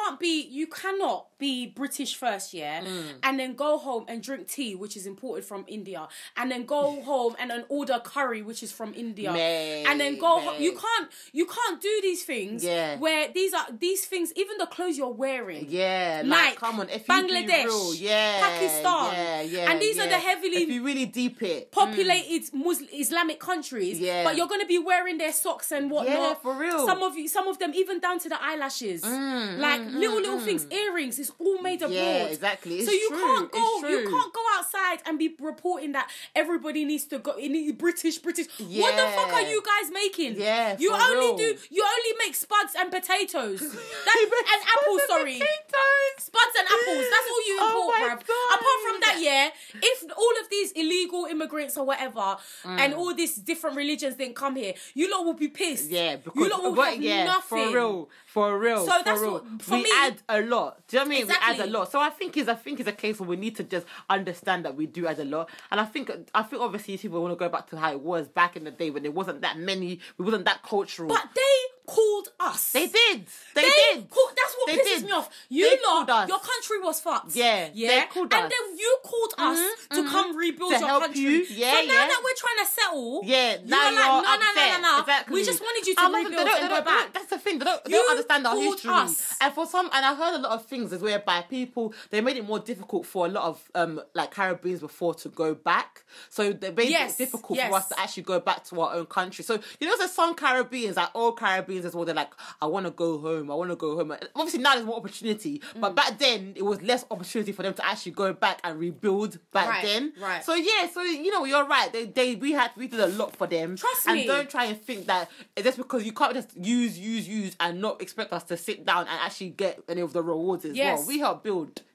[SPEAKER 1] you cannot be British first, and then go home and drink tea, which is imported from India, and then go home and then order curry, which is from India, and then go home. You can't do these things where these things, even the clothes you're wearing.
[SPEAKER 3] Yeah,
[SPEAKER 1] Like,
[SPEAKER 3] come on, if you
[SPEAKER 1] Bangladesh,
[SPEAKER 3] be real,
[SPEAKER 1] Pakistan, and these are the heavily
[SPEAKER 3] if you really deep it,
[SPEAKER 1] populated Islamic countries, but you're going to be wearing their socks and whatnot.
[SPEAKER 3] Yeah, for real.
[SPEAKER 1] Some of them even down to the eyelashes, like little things, earrings. It's all made abroad.
[SPEAKER 3] Yeah, exactly.
[SPEAKER 1] So
[SPEAKER 3] It's
[SPEAKER 1] you
[SPEAKER 3] true.
[SPEAKER 1] can't
[SPEAKER 3] It's
[SPEAKER 1] go.
[SPEAKER 3] true.
[SPEAKER 1] You can't go outside and be reporting that everybody needs to go. British. What the
[SPEAKER 3] Yeah.
[SPEAKER 1] fuck are you guys making?
[SPEAKER 3] Yeah,
[SPEAKER 1] you
[SPEAKER 3] for
[SPEAKER 1] only
[SPEAKER 3] real.
[SPEAKER 1] You only make spuds and potatoes. And apples. Sorry.
[SPEAKER 3] Potatoes.
[SPEAKER 1] Spuds and apples. That's all you
[SPEAKER 3] Oh
[SPEAKER 1] import,
[SPEAKER 3] my
[SPEAKER 1] bruv.
[SPEAKER 3] God.
[SPEAKER 1] Apart from that, if all of these illegal immigrants or whatever and all these different religions didn't come here, you lot will be pissed.
[SPEAKER 3] Yeah, because
[SPEAKER 1] you lot will have nothing.
[SPEAKER 3] for real.
[SPEAKER 1] So that's
[SPEAKER 3] real.
[SPEAKER 1] what- for
[SPEAKER 3] we
[SPEAKER 1] me-
[SPEAKER 3] add a lot. Do you know what I mean? We
[SPEAKER 1] Exactly.
[SPEAKER 3] add a lot. So I think it's a case where we need to just understand that we do add a lot. And I think obviously people want to go back to how it was back in the day when there wasn't that many, we wasn't that cultural.
[SPEAKER 1] But they called us.
[SPEAKER 3] They did. They
[SPEAKER 1] They
[SPEAKER 3] did.
[SPEAKER 1] that's what
[SPEAKER 3] They
[SPEAKER 1] pisses
[SPEAKER 3] did.
[SPEAKER 1] me off.
[SPEAKER 3] They
[SPEAKER 1] You
[SPEAKER 3] called
[SPEAKER 1] lot,
[SPEAKER 3] us.
[SPEAKER 1] your country was fucked.
[SPEAKER 3] Yeah, they called us.
[SPEAKER 1] And then you called us to come rebuild
[SPEAKER 3] To
[SPEAKER 1] your
[SPEAKER 3] help
[SPEAKER 1] country.
[SPEAKER 3] you. Yeah,
[SPEAKER 1] so now
[SPEAKER 3] yeah.
[SPEAKER 1] that we're trying to settle,
[SPEAKER 3] Yeah,
[SPEAKER 1] you're
[SPEAKER 3] now
[SPEAKER 1] like,
[SPEAKER 3] you're
[SPEAKER 1] no.
[SPEAKER 3] upset. Exactly.
[SPEAKER 1] We just wanted you to
[SPEAKER 3] I'm not-
[SPEAKER 1] rebuild
[SPEAKER 3] they
[SPEAKER 1] and go back.
[SPEAKER 3] That's the thing. They don't
[SPEAKER 1] You
[SPEAKER 3] understand our
[SPEAKER 1] called
[SPEAKER 3] history.
[SPEAKER 1] us.
[SPEAKER 3] And I heard a lot of things as whereby people, they made it more difficult for a lot of like Caribbeans before to go back. So they made
[SPEAKER 1] Yes,
[SPEAKER 3] it difficult
[SPEAKER 1] yes.
[SPEAKER 3] for us to actually go back to our own country. So there's some Caribbeans, like all Caribbeans as well. They're like, I want to go home. And obviously now there's more opportunity, but back then it was less opportunity for them to actually go back and rebuild back
[SPEAKER 1] Right,
[SPEAKER 3] then.
[SPEAKER 1] right.
[SPEAKER 3] So you're right. We did a lot for them.
[SPEAKER 1] Trust
[SPEAKER 3] and
[SPEAKER 1] me.
[SPEAKER 3] don't try and think that it's just because you can't just use and not expect us to sit down and actually get any of the rewards as
[SPEAKER 1] Yes.
[SPEAKER 3] well. We help build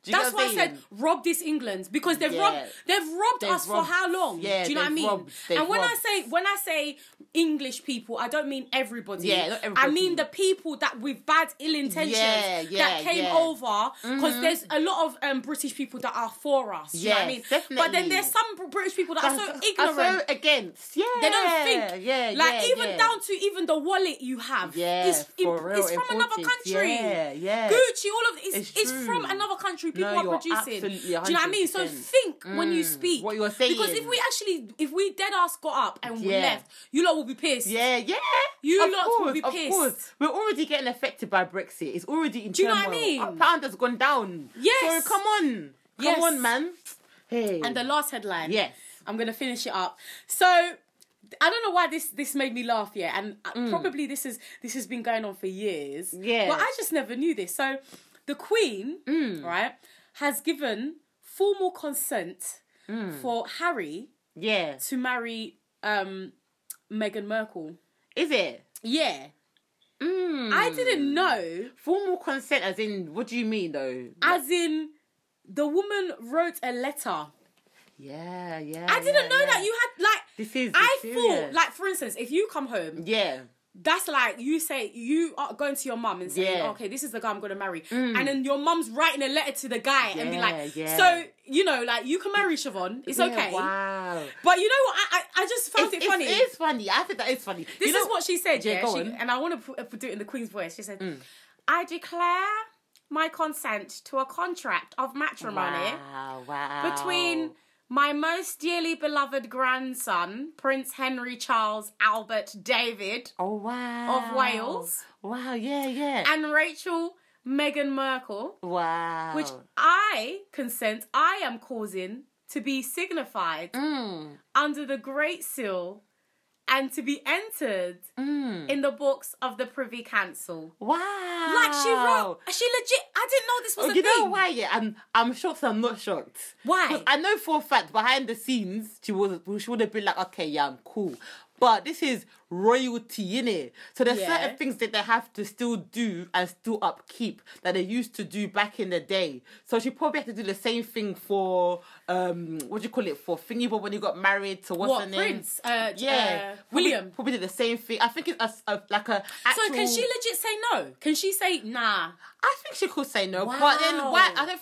[SPEAKER 3] Do you know
[SPEAKER 1] That's
[SPEAKER 3] what
[SPEAKER 1] why
[SPEAKER 3] I'm
[SPEAKER 1] I said
[SPEAKER 3] saying?
[SPEAKER 1] rob this England, because they've
[SPEAKER 3] Yeah.
[SPEAKER 1] robbed us for
[SPEAKER 3] robbed-
[SPEAKER 1] how long?
[SPEAKER 3] yeah,
[SPEAKER 1] Do you know what I
[SPEAKER 3] they've
[SPEAKER 1] mean?
[SPEAKER 3] robbed- they've
[SPEAKER 1] And when
[SPEAKER 3] robbed.
[SPEAKER 1] I say English people, I don't mean everybody.
[SPEAKER 3] Yeah, not
[SPEAKER 1] I
[SPEAKER 3] everybody.
[SPEAKER 1] mean the people that with bad ill intentions that came over, because there's a lot of British people that are for us. Do you know what I
[SPEAKER 3] Yes,
[SPEAKER 1] mean? But then
[SPEAKER 3] definitely.
[SPEAKER 1] there's some British people that are so
[SPEAKER 3] Are
[SPEAKER 1] ignorant.
[SPEAKER 3] so against. Yeah.
[SPEAKER 1] They don't think.
[SPEAKER 3] Yeah.
[SPEAKER 1] Like,
[SPEAKER 3] yeah,
[SPEAKER 1] even
[SPEAKER 3] yeah.
[SPEAKER 1] down to even the wallet you have.
[SPEAKER 3] Yeah,
[SPEAKER 1] It's
[SPEAKER 3] for real,
[SPEAKER 1] from another
[SPEAKER 3] important.
[SPEAKER 1] country.
[SPEAKER 3] Yeah.
[SPEAKER 1] Gucci, all of
[SPEAKER 3] It's
[SPEAKER 1] it's
[SPEAKER 3] true.
[SPEAKER 1] from another country. People
[SPEAKER 3] No,
[SPEAKER 1] are
[SPEAKER 3] you're
[SPEAKER 1] producing. Do
[SPEAKER 3] absolutely
[SPEAKER 1] you know what I mean? So
[SPEAKER 3] 100%.
[SPEAKER 1] think when you speak.
[SPEAKER 3] What you're saying.
[SPEAKER 1] Because if we dead ass got up and we
[SPEAKER 3] Yeah.
[SPEAKER 1] left, you lot will be pissed.
[SPEAKER 3] Yeah.
[SPEAKER 1] You
[SPEAKER 3] Of
[SPEAKER 1] lot
[SPEAKER 3] course,
[SPEAKER 1] will be
[SPEAKER 3] of
[SPEAKER 1] pissed.
[SPEAKER 3] course. We're already getting affected by Brexit. It's already in
[SPEAKER 1] Do you know what I
[SPEAKER 3] turmoil.
[SPEAKER 1] mean?
[SPEAKER 3] Our pound has gone down.
[SPEAKER 1] Yes.
[SPEAKER 3] So come on.
[SPEAKER 1] Yes.
[SPEAKER 3] Come on, man. Hey.
[SPEAKER 1] And the last headline.
[SPEAKER 3] Yes.
[SPEAKER 1] I'm gonna finish it up. So I don't know why this made me laugh, yeah, and probably this has been going on for years.
[SPEAKER 3] Yeah.
[SPEAKER 1] But I just never knew this. So the Queen, right, has given formal consent for Harry
[SPEAKER 3] Yeah.
[SPEAKER 1] to marry Meghan Markle.
[SPEAKER 3] Is it?
[SPEAKER 1] Yeah. I didn't know.
[SPEAKER 3] Formal consent as in, what do you mean though?
[SPEAKER 1] As in, the woman wrote a letter.
[SPEAKER 3] Yeah.
[SPEAKER 1] I didn't know that you had, like,
[SPEAKER 3] This is
[SPEAKER 1] I
[SPEAKER 3] serious.
[SPEAKER 1] thought, like, for instance, if you come home,
[SPEAKER 3] Yeah.
[SPEAKER 1] that's like you say you are going to your mum and saying,
[SPEAKER 3] Yeah.
[SPEAKER 1] okay, this is the guy I'm going to marry, and then your mum's writing a letter to the guy and be like,
[SPEAKER 3] Yeah.
[SPEAKER 1] so you know, like, you can marry Siobhan, it's
[SPEAKER 3] Yeah,
[SPEAKER 1] okay.
[SPEAKER 3] Wow.
[SPEAKER 1] But you know what? I just found it funny.
[SPEAKER 3] It is funny. I think that is funny.
[SPEAKER 1] This
[SPEAKER 3] You know-
[SPEAKER 1] is what she said,
[SPEAKER 3] Yeah,
[SPEAKER 1] yeah.
[SPEAKER 3] go on.
[SPEAKER 1] And I want to do it in the Queen's voice. She said, I declare my consent to a contract of matrimony
[SPEAKER 3] Wow.
[SPEAKER 1] between my most dearly beloved grandson, Prince Henry Charles Albert David,
[SPEAKER 3] Oh wow.
[SPEAKER 1] of Wales.
[SPEAKER 3] Wow, yeah.
[SPEAKER 1] and Rachel Meghan Markle,
[SPEAKER 3] Wow.
[SPEAKER 1] which I consent, I am causing to be signified under the Great Seal and to be entered in the books of the Privy Council.
[SPEAKER 3] Wow.
[SPEAKER 1] Like, she legit, I didn't know this was a
[SPEAKER 3] You
[SPEAKER 1] thing.
[SPEAKER 3] know why? Yeah, I'm shocked. I'm not shocked.
[SPEAKER 1] Why?
[SPEAKER 3] 'Cause I know for a fact behind the scenes she would have been like, okay, yeah, I'm cool. But this is royalty, innit? So there's
[SPEAKER 1] Yeah.
[SPEAKER 3] certain things that they have to still do and still upkeep that they used to do back in the day. So she probably had to do the same thing for what do you call it, for Thingy Bob when he got married to what's her name?
[SPEAKER 1] Prince?
[SPEAKER 3] Yeah,
[SPEAKER 1] William.
[SPEAKER 3] Probably did the same thing. I think it's like a actual...
[SPEAKER 1] So can she legit say no? Can she say, nah?
[SPEAKER 3] I think she could say no, but then
[SPEAKER 1] Wow.
[SPEAKER 3] why? I don't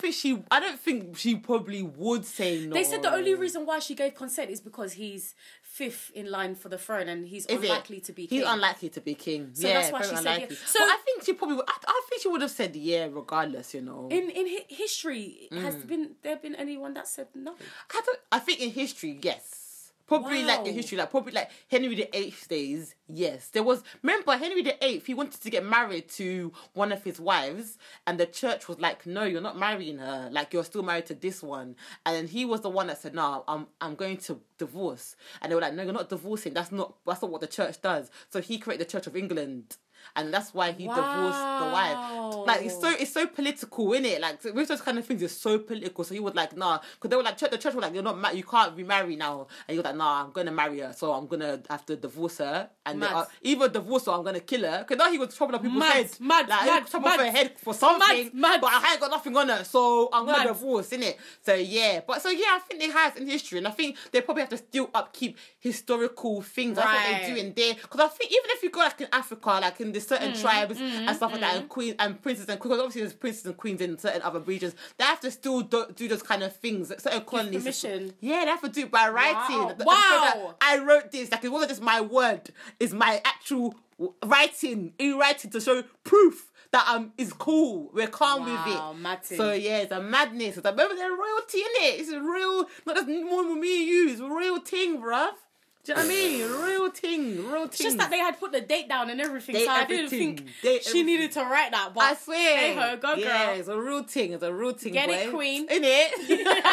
[SPEAKER 3] think she probably would say no.
[SPEAKER 1] They said the only reason why she gave consent is because he's fifth in line for the throne and he's
[SPEAKER 3] Is it?
[SPEAKER 1] unlikely to be king.
[SPEAKER 3] He's unlikely to be king.
[SPEAKER 1] So
[SPEAKER 3] yeah,
[SPEAKER 1] that's why
[SPEAKER 3] very
[SPEAKER 1] she said yeah.
[SPEAKER 3] unlikely.
[SPEAKER 1] So
[SPEAKER 3] but I think she probably. I think she would have said yeah, regardless. You know.
[SPEAKER 1] in history, has there been anyone that said no?
[SPEAKER 3] I think in history, yes. Probably like in
[SPEAKER 1] Wow.
[SPEAKER 3] history, probably like Henry VIII days, yes. There was, remember Henry VIII, he wanted to get married to one of his wives and the church was like, no, you're not marrying her. Like, you're still married to this one. And then he was the one that said, no, I'm going to divorce. And they were like, no, you're not divorcing. That's not what the church does. So he created the Church of England. And that's why he divorced the wife. Like, it's so political, innit? Like, with those kind of things, it's so political. So he was like, nah. Because they were like, the church was like, you can't remarry now. And he was like, nah, I'm going to marry her. So I'm going to have to divorce her. And
[SPEAKER 1] Mad.
[SPEAKER 3] either divorce her or I'm going to kill her. Because now he was chopping up people's heads.
[SPEAKER 1] Mad.
[SPEAKER 3] He was chopping off her head for something.
[SPEAKER 1] Mad.
[SPEAKER 3] But I ain't got nothing on her. So I'm going to
[SPEAKER 1] Mad.
[SPEAKER 3] divorce, innit? So yeah. I think they have in history. And I think they probably have to still upkeep historical things. That's what they do in there. Because I think even if you go like in Africa, like in the certain tribes and stuff like that, and queens and princes and queens, because obviously there's princes and queens in certain other regions, they have to still do those kind of things. Certain colonies,
[SPEAKER 1] permission.
[SPEAKER 3] yeah, they have to do it by writing.
[SPEAKER 1] Wow.
[SPEAKER 3] And so
[SPEAKER 1] Wow.
[SPEAKER 3] that I wrote this, like it wasn't just my word, it's my actual writing, in-writing to show proof that it's cool. We're calm with
[SPEAKER 1] Wow,
[SPEAKER 3] it.
[SPEAKER 1] mad thing.
[SPEAKER 3] So yeah, it's a madness. It's like, remember there's royalty in it. It's a real, not just more with me and you. It's a real thing, bruv. Do you know what I mean? Real thing.
[SPEAKER 1] It's just that they had put the date down and everything,
[SPEAKER 3] Date
[SPEAKER 1] so I didn't
[SPEAKER 3] everything.
[SPEAKER 1] think
[SPEAKER 3] Date
[SPEAKER 1] she
[SPEAKER 3] everything.
[SPEAKER 1] needed to write that. But
[SPEAKER 3] I swear.
[SPEAKER 1] hey ho, go
[SPEAKER 3] yeah,
[SPEAKER 1] girl.
[SPEAKER 3] it's a real thing. It's a real thing,
[SPEAKER 1] Get
[SPEAKER 3] boy.
[SPEAKER 1] it, queen.
[SPEAKER 3] In it.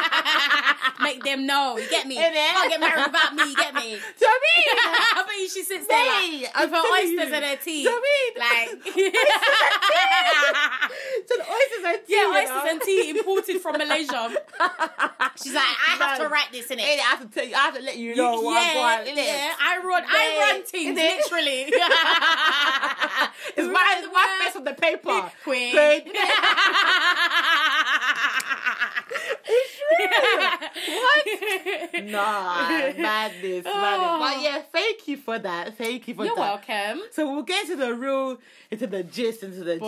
[SPEAKER 1] Make them know. You get me?
[SPEAKER 3] Innit?
[SPEAKER 1] Can't get married without me. You get me?
[SPEAKER 3] Do you know what I mean?
[SPEAKER 1] I bet you she sits there
[SPEAKER 3] Mate,
[SPEAKER 1] like,
[SPEAKER 3] I'm
[SPEAKER 1] with her
[SPEAKER 3] telling
[SPEAKER 1] oysters
[SPEAKER 3] you.
[SPEAKER 1] and her tea.
[SPEAKER 3] Do you know what I mean?
[SPEAKER 1] Like,
[SPEAKER 3] So the oysters and tea.
[SPEAKER 1] yeah,
[SPEAKER 3] you
[SPEAKER 1] oysters
[SPEAKER 3] know?
[SPEAKER 1] and tea imported from Malaysia. She's like, I have to
[SPEAKER 3] Man.
[SPEAKER 1] write this in
[SPEAKER 3] Hey,
[SPEAKER 1] it.
[SPEAKER 3] I have to tell you. I have to let you know what I'm going. innit?
[SPEAKER 1] yeah. I run things
[SPEAKER 3] Innit?
[SPEAKER 1] literally.
[SPEAKER 3] It's my face on the paper.
[SPEAKER 1] Queen.
[SPEAKER 3] Queen. What? Nah, madness. But yeah, thank you for that. Thank you for
[SPEAKER 1] You're
[SPEAKER 3] that.
[SPEAKER 1] welcome.
[SPEAKER 3] So we'll get into the gist now, man.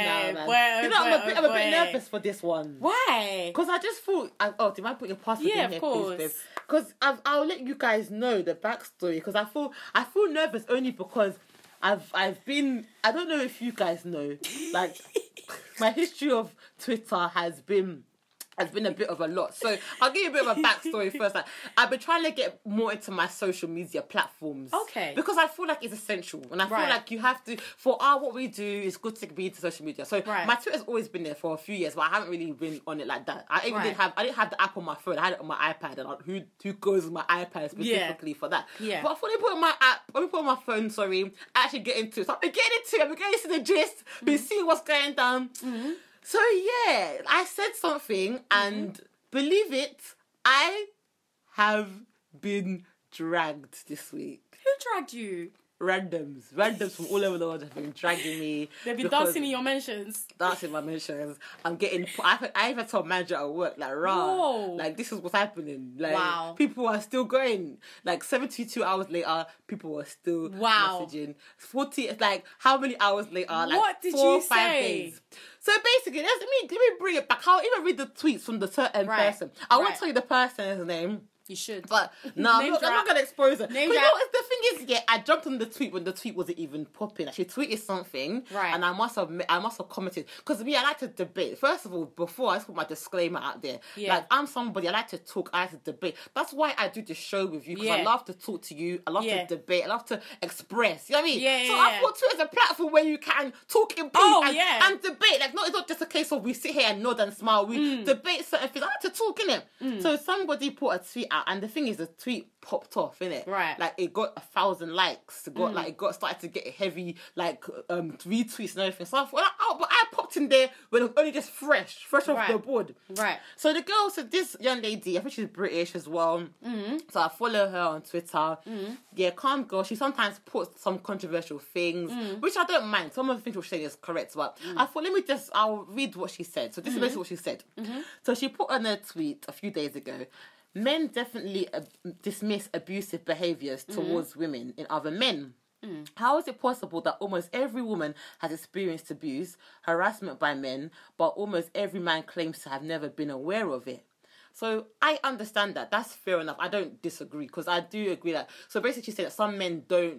[SPEAKER 3] I'm a bit nervous for this one.
[SPEAKER 1] Why?
[SPEAKER 3] Because I just thought, do you mind putting your password in here,
[SPEAKER 1] course.
[SPEAKER 3] please, babe? Because I'll let you guys know the backstory. Because I feel nervous only because I've been, I don't know if you guys know, like my history of Twitter has been a bit of a lot. So I'll give you a bit of a backstory first. Like, I've been trying to get more into my social media platforms.
[SPEAKER 1] Okay.
[SPEAKER 3] Because I feel like it's essential. And I feel like you have to, for what we do, it's good to be into social media. So my Twitter's always been there for a few years, but I haven't really been on it like that. I didn't have the app on my phone. I had it on my iPad. And who goes on my iPad specifically for that? Yeah. But I thought put it on my app, put it on my phone, I actually get into it. So I've been getting into the gist, been seeing what's going down. Mm-hmm. So yeah, I said something and believe it, I have been dragged this week.
[SPEAKER 1] Who dragged you?
[SPEAKER 3] Randoms from all over the world have been dragging me.
[SPEAKER 1] They've been dancing in your mentions.
[SPEAKER 3] Dancing in my mentions. I even told manager at work, like, like, this is what's happening. Like, people are still going. Like, 72 hours later, people are still messaging. 40, like, how many hours later? Like,
[SPEAKER 1] what did
[SPEAKER 3] 4 or
[SPEAKER 1] you
[SPEAKER 3] 5
[SPEAKER 1] say?
[SPEAKER 3] days. So basically, let me bring it back. I'll even read the tweets from the certain person. I won't tell you the person's name.
[SPEAKER 1] You should.
[SPEAKER 3] But no, I'm not going to expose her.
[SPEAKER 1] Name
[SPEAKER 3] but you know what, the thing is, I jumped on the tweet when the tweet wasn't even popping. She tweeted something, and I must have commented. Because me, I like to debate. First of all, before I just put my disclaimer out there, like, I'm somebody, I like to talk, I like to debate. That's why I do the show with you, because I love to talk to you, I love to debate, I love to express. You know what I mean? I thought Twitter is a platform where you can talk in peace and debate. Like, it's not just a case of we sit here and nod and smile. We debate certain things. I like to talk, innit? So somebody put a tweet out, and the thing is, the tweet popped off, innit? Right. Like, it got 1,000 likes. It started to get heavy, like, retweets and everything. So I thought, but I popped in there when it was only just fresh off the board. Right. So the girl said, this young lady, I think she's British as well. Mm-hmm. So I follow her on Twitter. Mm-hmm. Yeah, calm girl. She sometimes puts some controversial things, which I don't mind. Some of the things she'll say is correct, but I thought, I'll read what she said. So this is basically what she said. Mm-hmm. So she put on a tweet a few days ago, men definitely dismiss abusive behaviours towards women in other men. How is it possible that almost every woman has experienced abuse, harassment by men, but almost every man claims to have never been aware of it? So I understand that. That's fair enough. I don't disagree, because I do agree that. So basically, she said that some men don't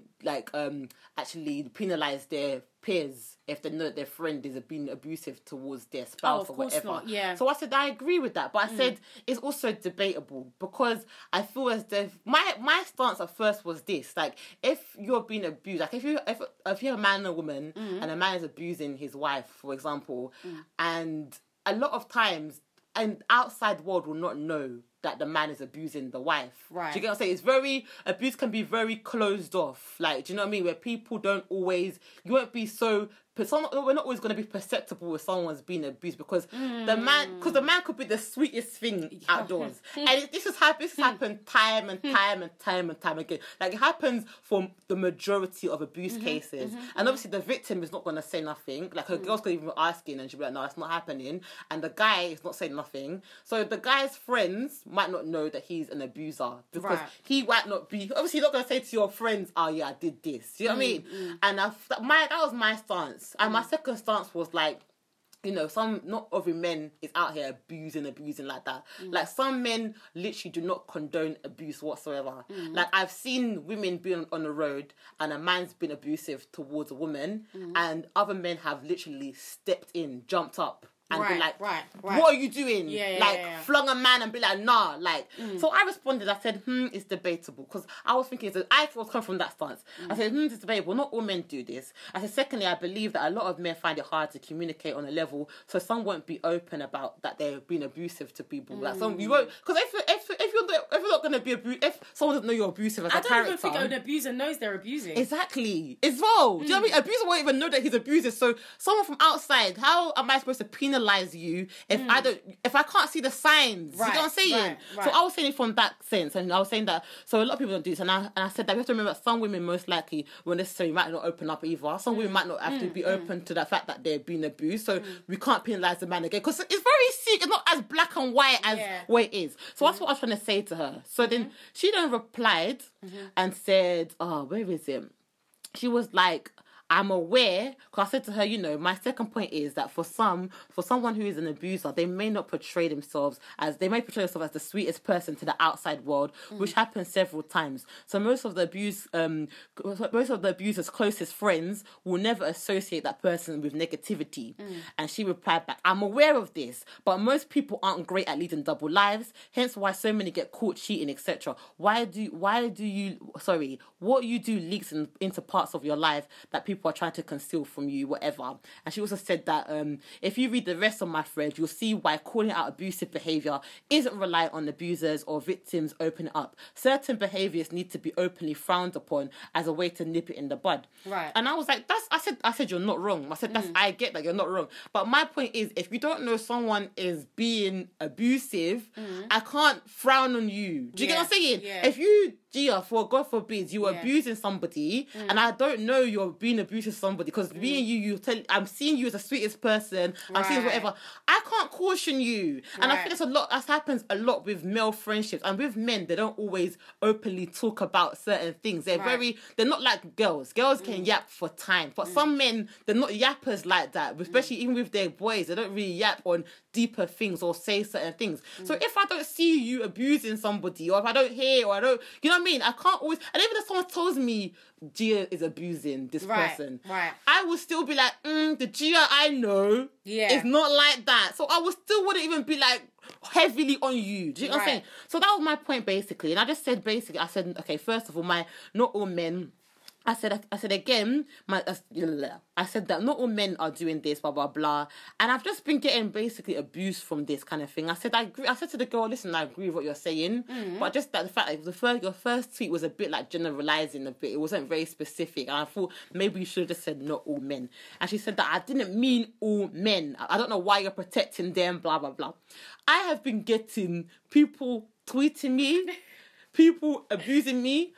[SPEAKER 3] actually penalise their peers if they know that their friend is being abusive towards their spouse or whatever. Not. Yeah. So I said I agree with that, but I said it's also debatable, because I feel as if my stance at first was this: like, if you're being abused, like if you're a man and a woman and a man is abusing his wife, for example, and a lot of times, and outside world will not know that the man is abusing the wife. Right. Do you get what I'm saying? Abuse can be very closed off. Like, do you know what I mean? Where people don't always, you won't be so, we're not always going to be perceptible if someone's being abused, because the man could be the sweetest thing outdoors. And this has happened time and time again. Like, it happens for the majority of abuse cases. And obviously the victim is not going to say nothing. Like, her girl's going to be asking, and she'll be like, no, that's not happening. And the guy is not saying nothing. So the guy's friends might not know that he's an abuser, because he might not be, obviously you're not going to say to your friends, oh yeah, I did this. You know what I mean? And that was my stance. And my second stance was like, you know, not every man is out here abusing like that. Like, some men literally do not condone abuse whatsoever. Like, I've seen women be on the road and a man's been abusive towards a woman, and other men have literally stepped in, jumped up, and be like, what are you doing? Flung a man and be like, nah. Like, so I responded, I said, it's debatable. Because I was thinking, I was coming from that stance. I said, it's debatable. Not all men do this. I said, secondly, I believe that a lot of men find it hard to communicate on a level, so some won't be open about that they're being abusive to people. Like, some, you won't, because if if you're not gonna be abused, if someone doesn't know you're abusive as a character,
[SPEAKER 1] I don't even think an abuser knows they're abusing.
[SPEAKER 3] Exactly. As well. Do you know what I mean? Abuser won't even know that he's abusive. So someone from outside, how am I supposed to penalise you if I can't see the signs? You know what I'm saying?
[SPEAKER 1] Right.
[SPEAKER 3] So I was saying it from that sense, and I was saying that so a lot of people don't do this, and I said that we have to remember that some women most likely won't necessarily might not open up either. Some women might not have to be open to the fact that they're being abused. So we can't penalise the man again because it's very sick. It's not as black and white as what it is. So that's what I was trying to say to her. So then she then replied and said, "Oh, where is it?" She was like, I'm aware, because I said to her, you know, my second point is that for someone who is an abuser, they may portray themselves as the sweetest person to the outside world, which happens several times. So most of the abuser's closest friends will never associate that person with negativity. And she replied back, I'm aware of this, but most people aren't great at leading double lives, hence why so many get caught cheating, etc. What you do leaks into parts of your life that people are trying to conceal from you, whatever. And she also said that if you read the rest of my thread, you'll see why calling out abusive behaviour isn't reliant on abusers or victims opening up. Certain behaviours need to be openly frowned upon as a way to nip it in the bud.
[SPEAKER 1] Right.
[SPEAKER 3] And I was like, I said you're not wrong. I said I get that you're not wrong. But my point is, if you don't know someone is being abusive, I can't frown on you. Do you get what I'm saying?
[SPEAKER 1] Yeah.
[SPEAKER 3] If you, Gia, for God forbid, you were abusing somebody, and I don't know you're being abusive to somebody, because me and I'm seeing you as the sweetest person, I'm seeing whatever, I can't caution you. And I think that's a lot, that happens a lot with male friendships, and with men, they don't always openly talk about certain things. They're they're not like girls. Girls can yap for time, but some men, they're not yappers like that, especially even with their boys, they don't really yap on deeper things or say certain things. So if I don't see you abusing somebody, or if I don't hear, or I don't, you know what I mean? I can't always, and even if someone tells me Gia is abusing this person, I will still be like, the Gia I know is not like that. So I wouldn't even be like heavily on you. Do you know what I'm saying? So that was my point basically. And I just said okay, first of all, not all men. I said again, I said that not all men are doing this, blah, blah, blah. And I've just been getting basically abused from this kind of thing. I said to the girl, listen, I agree with what you're saying, but just that the fact that your first tweet was a bit like generalizing a bit. It wasn't very specific. And I thought maybe you should have just said not all men. And she said that I didn't mean all men. I don't know why you're protecting them, blah, blah, blah. I have been getting people tweeting me, people abusing me.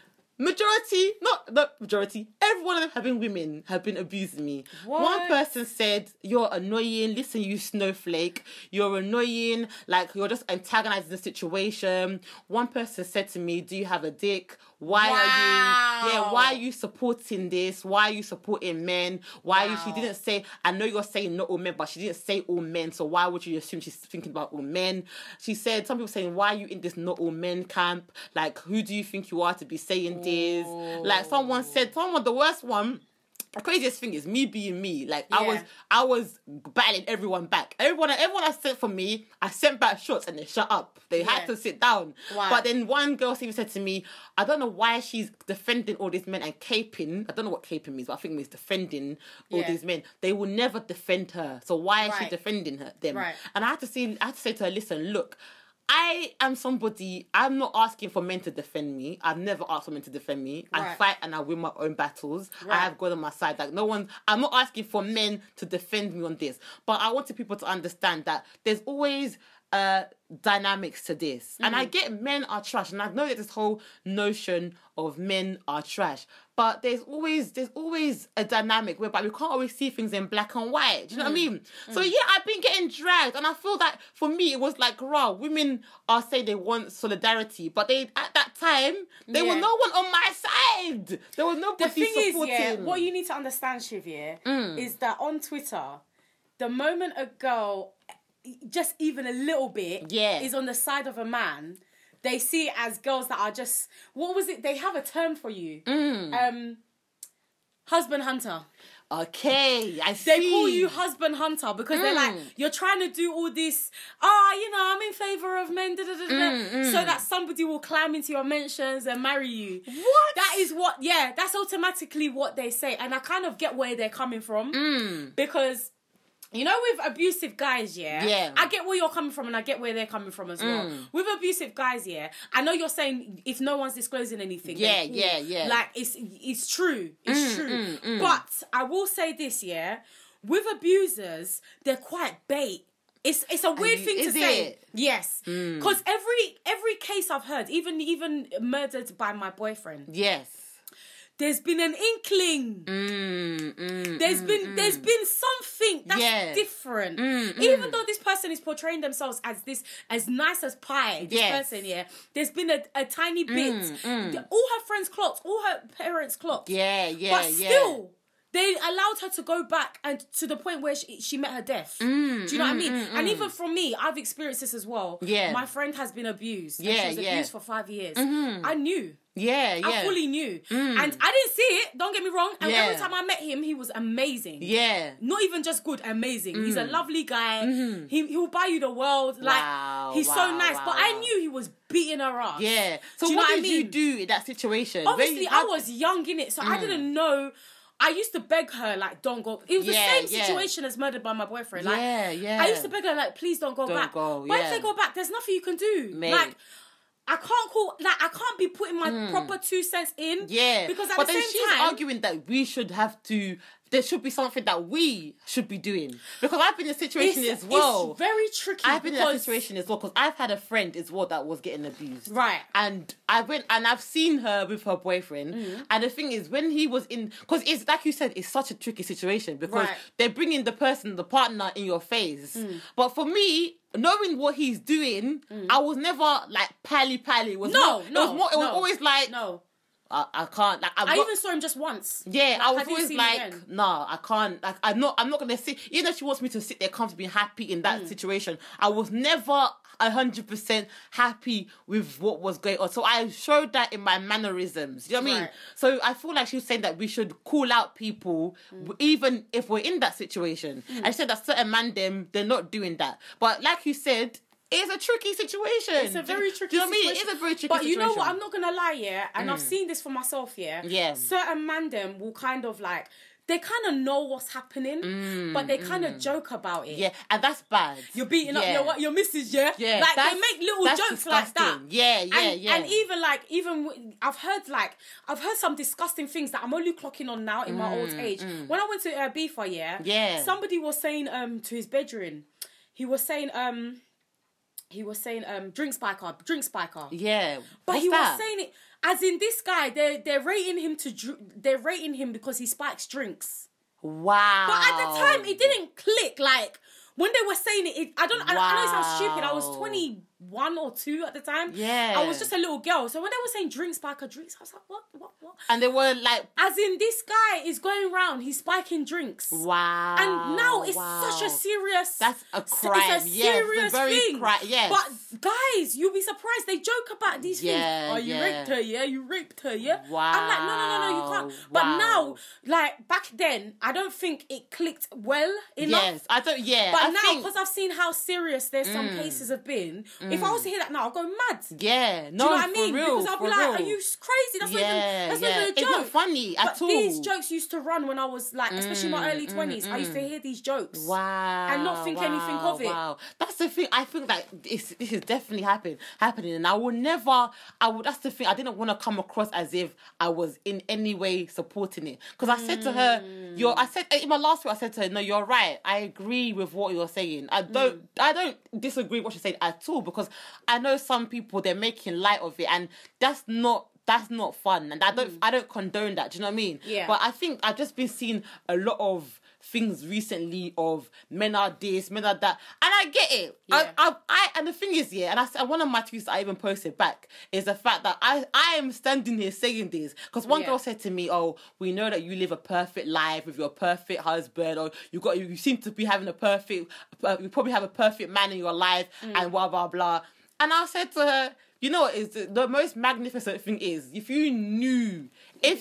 [SPEAKER 3] Every one of them have been abusing me.
[SPEAKER 1] What?
[SPEAKER 3] One person said, you're annoying, listen you snowflake, you're annoying, like you're just antagonizing the situation. One person said to me, do you have a dick? Why are you supporting this? Why are you supporting men? She didn't say, I know you're saying not all men, but she didn't say all men, so why would you assume she's thinking about all men? She said, some people saying, why are you in this not all men camp? Like, who do you think you are to be saying this? Like, the worst one, the craziest thing is me being me. Like, I was battling everyone back. Everyone I sent for me, I sent back shots and they shut up. They had to sit down. Wow. But then one girl even said to me, I don't know why she's defending all these men and caping. I don't know what caping means, but I think it means defending all these men. They will never defend her. So why is she defending them? Right. And I had to say to her, listen, look, I am somebody, I'm not asking for men to defend me. I've never asked for men to defend me. I fight and I win my own battles. I have God on my side. Like, I'm not asking for men to defend me on this. But I wanted people to understand that there's always dynamics to this. And I get men are trash. And I know that this whole notion of men are trash. But there's always a dynamic whereby we can't always see things in black and white. Do you know what I mean? So I've been getting dragged, and I feel that for me it was like, women are saying they want solidarity, but at that time there was no one on my side. There was nobody supporting.
[SPEAKER 1] The thing is, what you need to understand, Shiv, is that on Twitter, the moment a girl, just even a little bit, is on the side of a man, they see it as girls that are just... What was it? They have a term for you. Husband hunter.
[SPEAKER 3] Okay, I see.
[SPEAKER 1] They call you husband hunter because they're like, you're trying to do all this, I'm in favour of men, so that somebody will climb into your mentions and marry you.
[SPEAKER 3] What?
[SPEAKER 1] That is that's automatically what they say. And I kind of get where they're coming from because... You know, with abusive guys,
[SPEAKER 3] Yeah.
[SPEAKER 1] I get where you're coming from and I get where they're coming from as well. With abusive guys, I know you're saying if no one's disclosing anything.
[SPEAKER 3] Yeah,
[SPEAKER 1] then,
[SPEAKER 3] yeah.
[SPEAKER 1] Like, it's true. It's true. But I will say this, with abusers, they're quite bait. It's a weird thing to say. Yes. Because every case I've heard, even murdered by my boyfriend.
[SPEAKER 3] Yes.
[SPEAKER 1] There's been an inkling. There's been something that's different. Even though this person is portraying themselves as nice as pie, this person, there's been a tiny bit. All her friends clocked, all her parents clocked. But still, they allowed her to go back and to the point where she met her death. Do you know what I mean? And even from me, I've experienced this as well. Yeah. My friend has been abused. And she was abused for 5 years. I knew. I fully knew. And I didn't see it, don't get me wrong. And every time I met him, he was amazing. Not even just good, amazing. He's a lovely guy. He will buy you the world. Like, he's so nice. But I knew he was beating her ass.
[SPEAKER 3] So
[SPEAKER 1] do you
[SPEAKER 3] what
[SPEAKER 1] know
[SPEAKER 3] did
[SPEAKER 1] what I
[SPEAKER 3] you
[SPEAKER 1] mean?
[SPEAKER 3] do in that situation?
[SPEAKER 1] Obviously, I was young in it, so I didn't know. I used to beg her, like, don't go. It was the same situation as murdered by my boyfriend. Like, I used to beg her, like, please don't go back. But if they go back, there's nothing you can do.
[SPEAKER 3] Mate.
[SPEAKER 1] Like, I can't be putting my proper 2 cents in. Because at the same
[SPEAKER 3] she's
[SPEAKER 1] time,
[SPEAKER 3] arguing that we should have to. There should be something that we should be doing, because I've been in a situation as well.
[SPEAKER 1] It's very tricky.
[SPEAKER 3] I've been in that situation as well, because I've had a friend as well that was getting abused.
[SPEAKER 1] Right.
[SPEAKER 3] And I've seen her with her boyfriend. And the thing is, when he was in, because it's like you said, it's such a tricky situation, because they're bringing the partner in your face. But for me, knowing what he's doing, I was never like pally. It was always like,
[SPEAKER 1] no.
[SPEAKER 3] I can't. Like,
[SPEAKER 1] I even saw him just once.
[SPEAKER 3] Yeah,
[SPEAKER 1] like,
[SPEAKER 3] I was always like, nah, I can't. Like, I'm not gonna sit. Even though she wants me to sit there comfortably happy in that situation, I was never 100% happy with what was going on. So I showed that in my mannerisms. You know what I mean?
[SPEAKER 1] Right.
[SPEAKER 3] So I feel like she was saying that we should call out people, even if we're in that situation. And she said that certain man they're not doing that. But like you said, it's a tricky situation.
[SPEAKER 1] It's a very tricky situation.
[SPEAKER 3] Do you know what I mean? It is a very tricky situation.
[SPEAKER 1] But you know what? I'm not going to lie, and I've seen this for myself, certain mandem will kind of like, they kind of know what's happening, but they kind of joke about it.
[SPEAKER 3] Yeah, and that's bad.
[SPEAKER 1] You're beating up your missus, like, they make little jokes
[SPEAKER 3] disgusting.
[SPEAKER 1] like that.
[SPEAKER 3] Yeah.
[SPEAKER 1] And I've heard some disgusting things that I'm only clocking on now in my old age. When I went to Ibiza, somebody was saying to his bedroom, he was saying drink spiker.
[SPEAKER 3] Yeah.
[SPEAKER 1] But
[SPEAKER 3] What's
[SPEAKER 1] he
[SPEAKER 3] that?
[SPEAKER 1] was saying it as in this guy, they're rating him because he spikes drinks.
[SPEAKER 3] Wow.
[SPEAKER 1] But at the time it didn't click. Like when they were saying it, I know it sounds stupid. I was 21 or 2 at the time.
[SPEAKER 3] Yeah.
[SPEAKER 1] I was just a little girl. So when they were saying drink spiker drinks, I was like, what?
[SPEAKER 3] And they were like,
[SPEAKER 1] as in this guy is going around, he's spiking drinks.
[SPEAKER 3] Wow.
[SPEAKER 1] And now it's such a serious.
[SPEAKER 3] That's a crime.
[SPEAKER 1] It's a serious thing.
[SPEAKER 3] Yes.
[SPEAKER 1] But guys, you'll be surprised. They joke about these things. Oh, you raped her, You raped her,
[SPEAKER 3] Wow.
[SPEAKER 1] I'm like, no, you can't. But now, like back then, I don't think it clicked well enough.
[SPEAKER 3] Yes, I don't. Yeah.
[SPEAKER 1] But now, because I've seen how serious there's some cases have been, if I was to hear that now, I'll go mad.
[SPEAKER 3] Yeah. No,
[SPEAKER 1] do you know what I mean?
[SPEAKER 3] For real,
[SPEAKER 1] because I'll be like, are you crazy? That's not even a joke.
[SPEAKER 3] It's not funny at all.
[SPEAKER 1] These jokes used to run when I was like, especially in my early 20s. I used to hear these jokes.
[SPEAKER 3] Wow.
[SPEAKER 1] And not think anything of it.
[SPEAKER 3] Wow. That's the thing. I think that this is definitely happening. And I will never, that's the thing. I didn't want to come across as if I was in any way supporting it. Because I said to her, in my last week, I said to her, no, you're right. I agree with what you're saying. I don't disagree with what you're saying at all, because I know some people, they're making light of it, and that's not fun, and I don't condone that. Do you know what I mean?
[SPEAKER 1] Yeah.
[SPEAKER 3] But I think I've just been seeing a lot of things recently of men are this, men are that, and I get it.
[SPEAKER 1] Yeah.
[SPEAKER 3] And the thing is, and one of my tweets I even posted back is the fact that I am standing here saying this because one girl said to me, "Oh, we know that you live a perfect life with your perfect husband, or you seem to be having you probably have a perfect man in your life, and blah blah blah." And I said to her, you know what is the most magnificent thing is, if you knew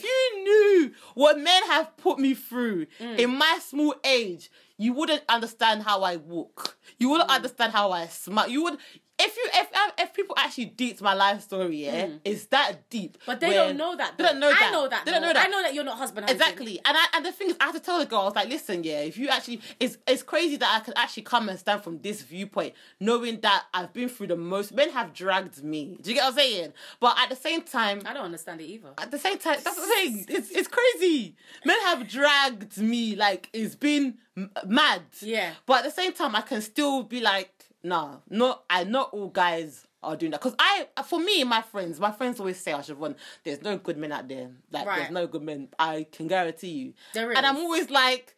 [SPEAKER 3] what men have put me through in my small age, you wouldn't understand how I walk. You wouldn't understand how I smile. if people actually deep my life story, it's that deep.
[SPEAKER 1] But they don't know that.
[SPEAKER 3] They don't know that.
[SPEAKER 1] I know that.
[SPEAKER 3] They don't know that.
[SPEAKER 1] I know that you're not husband hunting.
[SPEAKER 3] Exactly. And the thing is, I have to tell the girls, like, listen, if you actually, it's crazy that I can actually come and stand from this viewpoint, knowing that I've been through the most. Men have dragged me. Do you get what I'm saying? But at the same time,
[SPEAKER 1] I don't understand it either.
[SPEAKER 3] At the same time, that's what I'm saying. It's crazy. Men have dragged me, like, it's been mad.
[SPEAKER 1] Yeah.
[SPEAKER 3] But at the same time, I can still be like, nah, not all guys are doing that. Because for me, my friends always say, Siobhan, there's no good men out there. Like, there's no good men. I can guarantee you.
[SPEAKER 1] There is.
[SPEAKER 3] And I'm always like,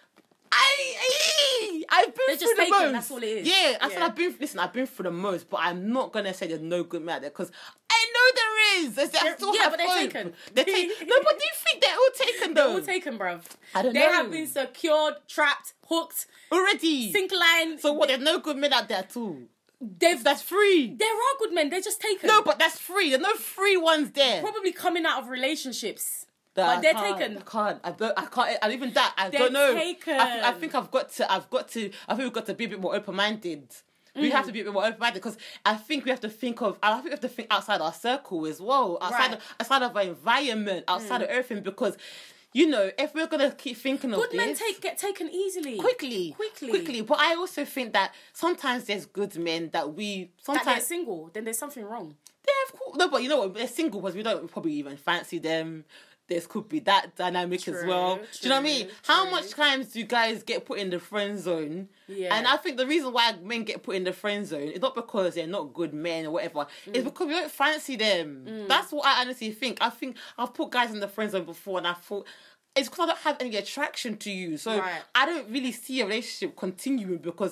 [SPEAKER 3] I've been through the most.
[SPEAKER 1] That's all it is.
[SPEAKER 3] Yeah, I said I've been through the most, but I'm not gonna say there's no good men out there because I know there is.
[SPEAKER 1] But they're taken.
[SPEAKER 3] No, but do you think they're all taken though?
[SPEAKER 1] They're all taken, bruv.
[SPEAKER 3] I don't know.
[SPEAKER 1] They have been secured, trapped, hooked
[SPEAKER 3] already.
[SPEAKER 1] Sink line.
[SPEAKER 3] So what? There's no good men out there at all.
[SPEAKER 1] That's
[SPEAKER 3] free.
[SPEAKER 1] There are good men. They're just taken.
[SPEAKER 3] No, but that's free. There's no free ones there.
[SPEAKER 1] Probably coming out of relationships. But they're taken.
[SPEAKER 3] I can't. And even that, I don't know.
[SPEAKER 1] Taken.
[SPEAKER 3] I think we've got to be a bit more open-minded. We have to be a bit more open-minded because I think we have to think outside our circle as well, outside of our environment, outside of everything. Because, if we're gonna keep thinking of
[SPEAKER 1] good men get taken easily,
[SPEAKER 3] quickly. But I also think that sometimes there's good men that
[SPEAKER 1] they're single. Then there's something wrong.
[SPEAKER 3] Yeah, of course. No, but you know what? They're single because we don't probably even fancy them. There could be that dynamic as well. Do you know what I mean? How much times do you guys get put in the friend zone? Yeah. And I think the reason why men get put in the friend zone is not because they're not good men or whatever. It's because we don't fancy them. That's what I honestly think. I think I've put guys in the friend zone before and I thought, it's because I don't have any attraction to you. So I don't really see a relationship continuing because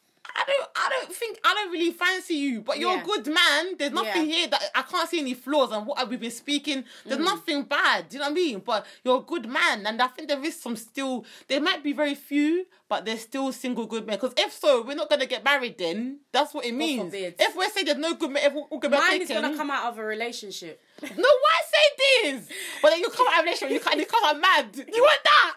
[SPEAKER 3] I don't really fancy you, but you're a good man. There's nothing here that I can't see any flaws and what we've been speaking. There's nothing bad. Do you know what I mean? But you're a good man, and I think there is there might be very few, but there's still single good men. Because if so, we're not gonna get married. Then that's what it means. If we're saying there's no good men, all good men
[SPEAKER 1] mine is gonna come out of a relationship.
[SPEAKER 3] No, why say this? But then you come out of a relationship, you come out mad. You want that?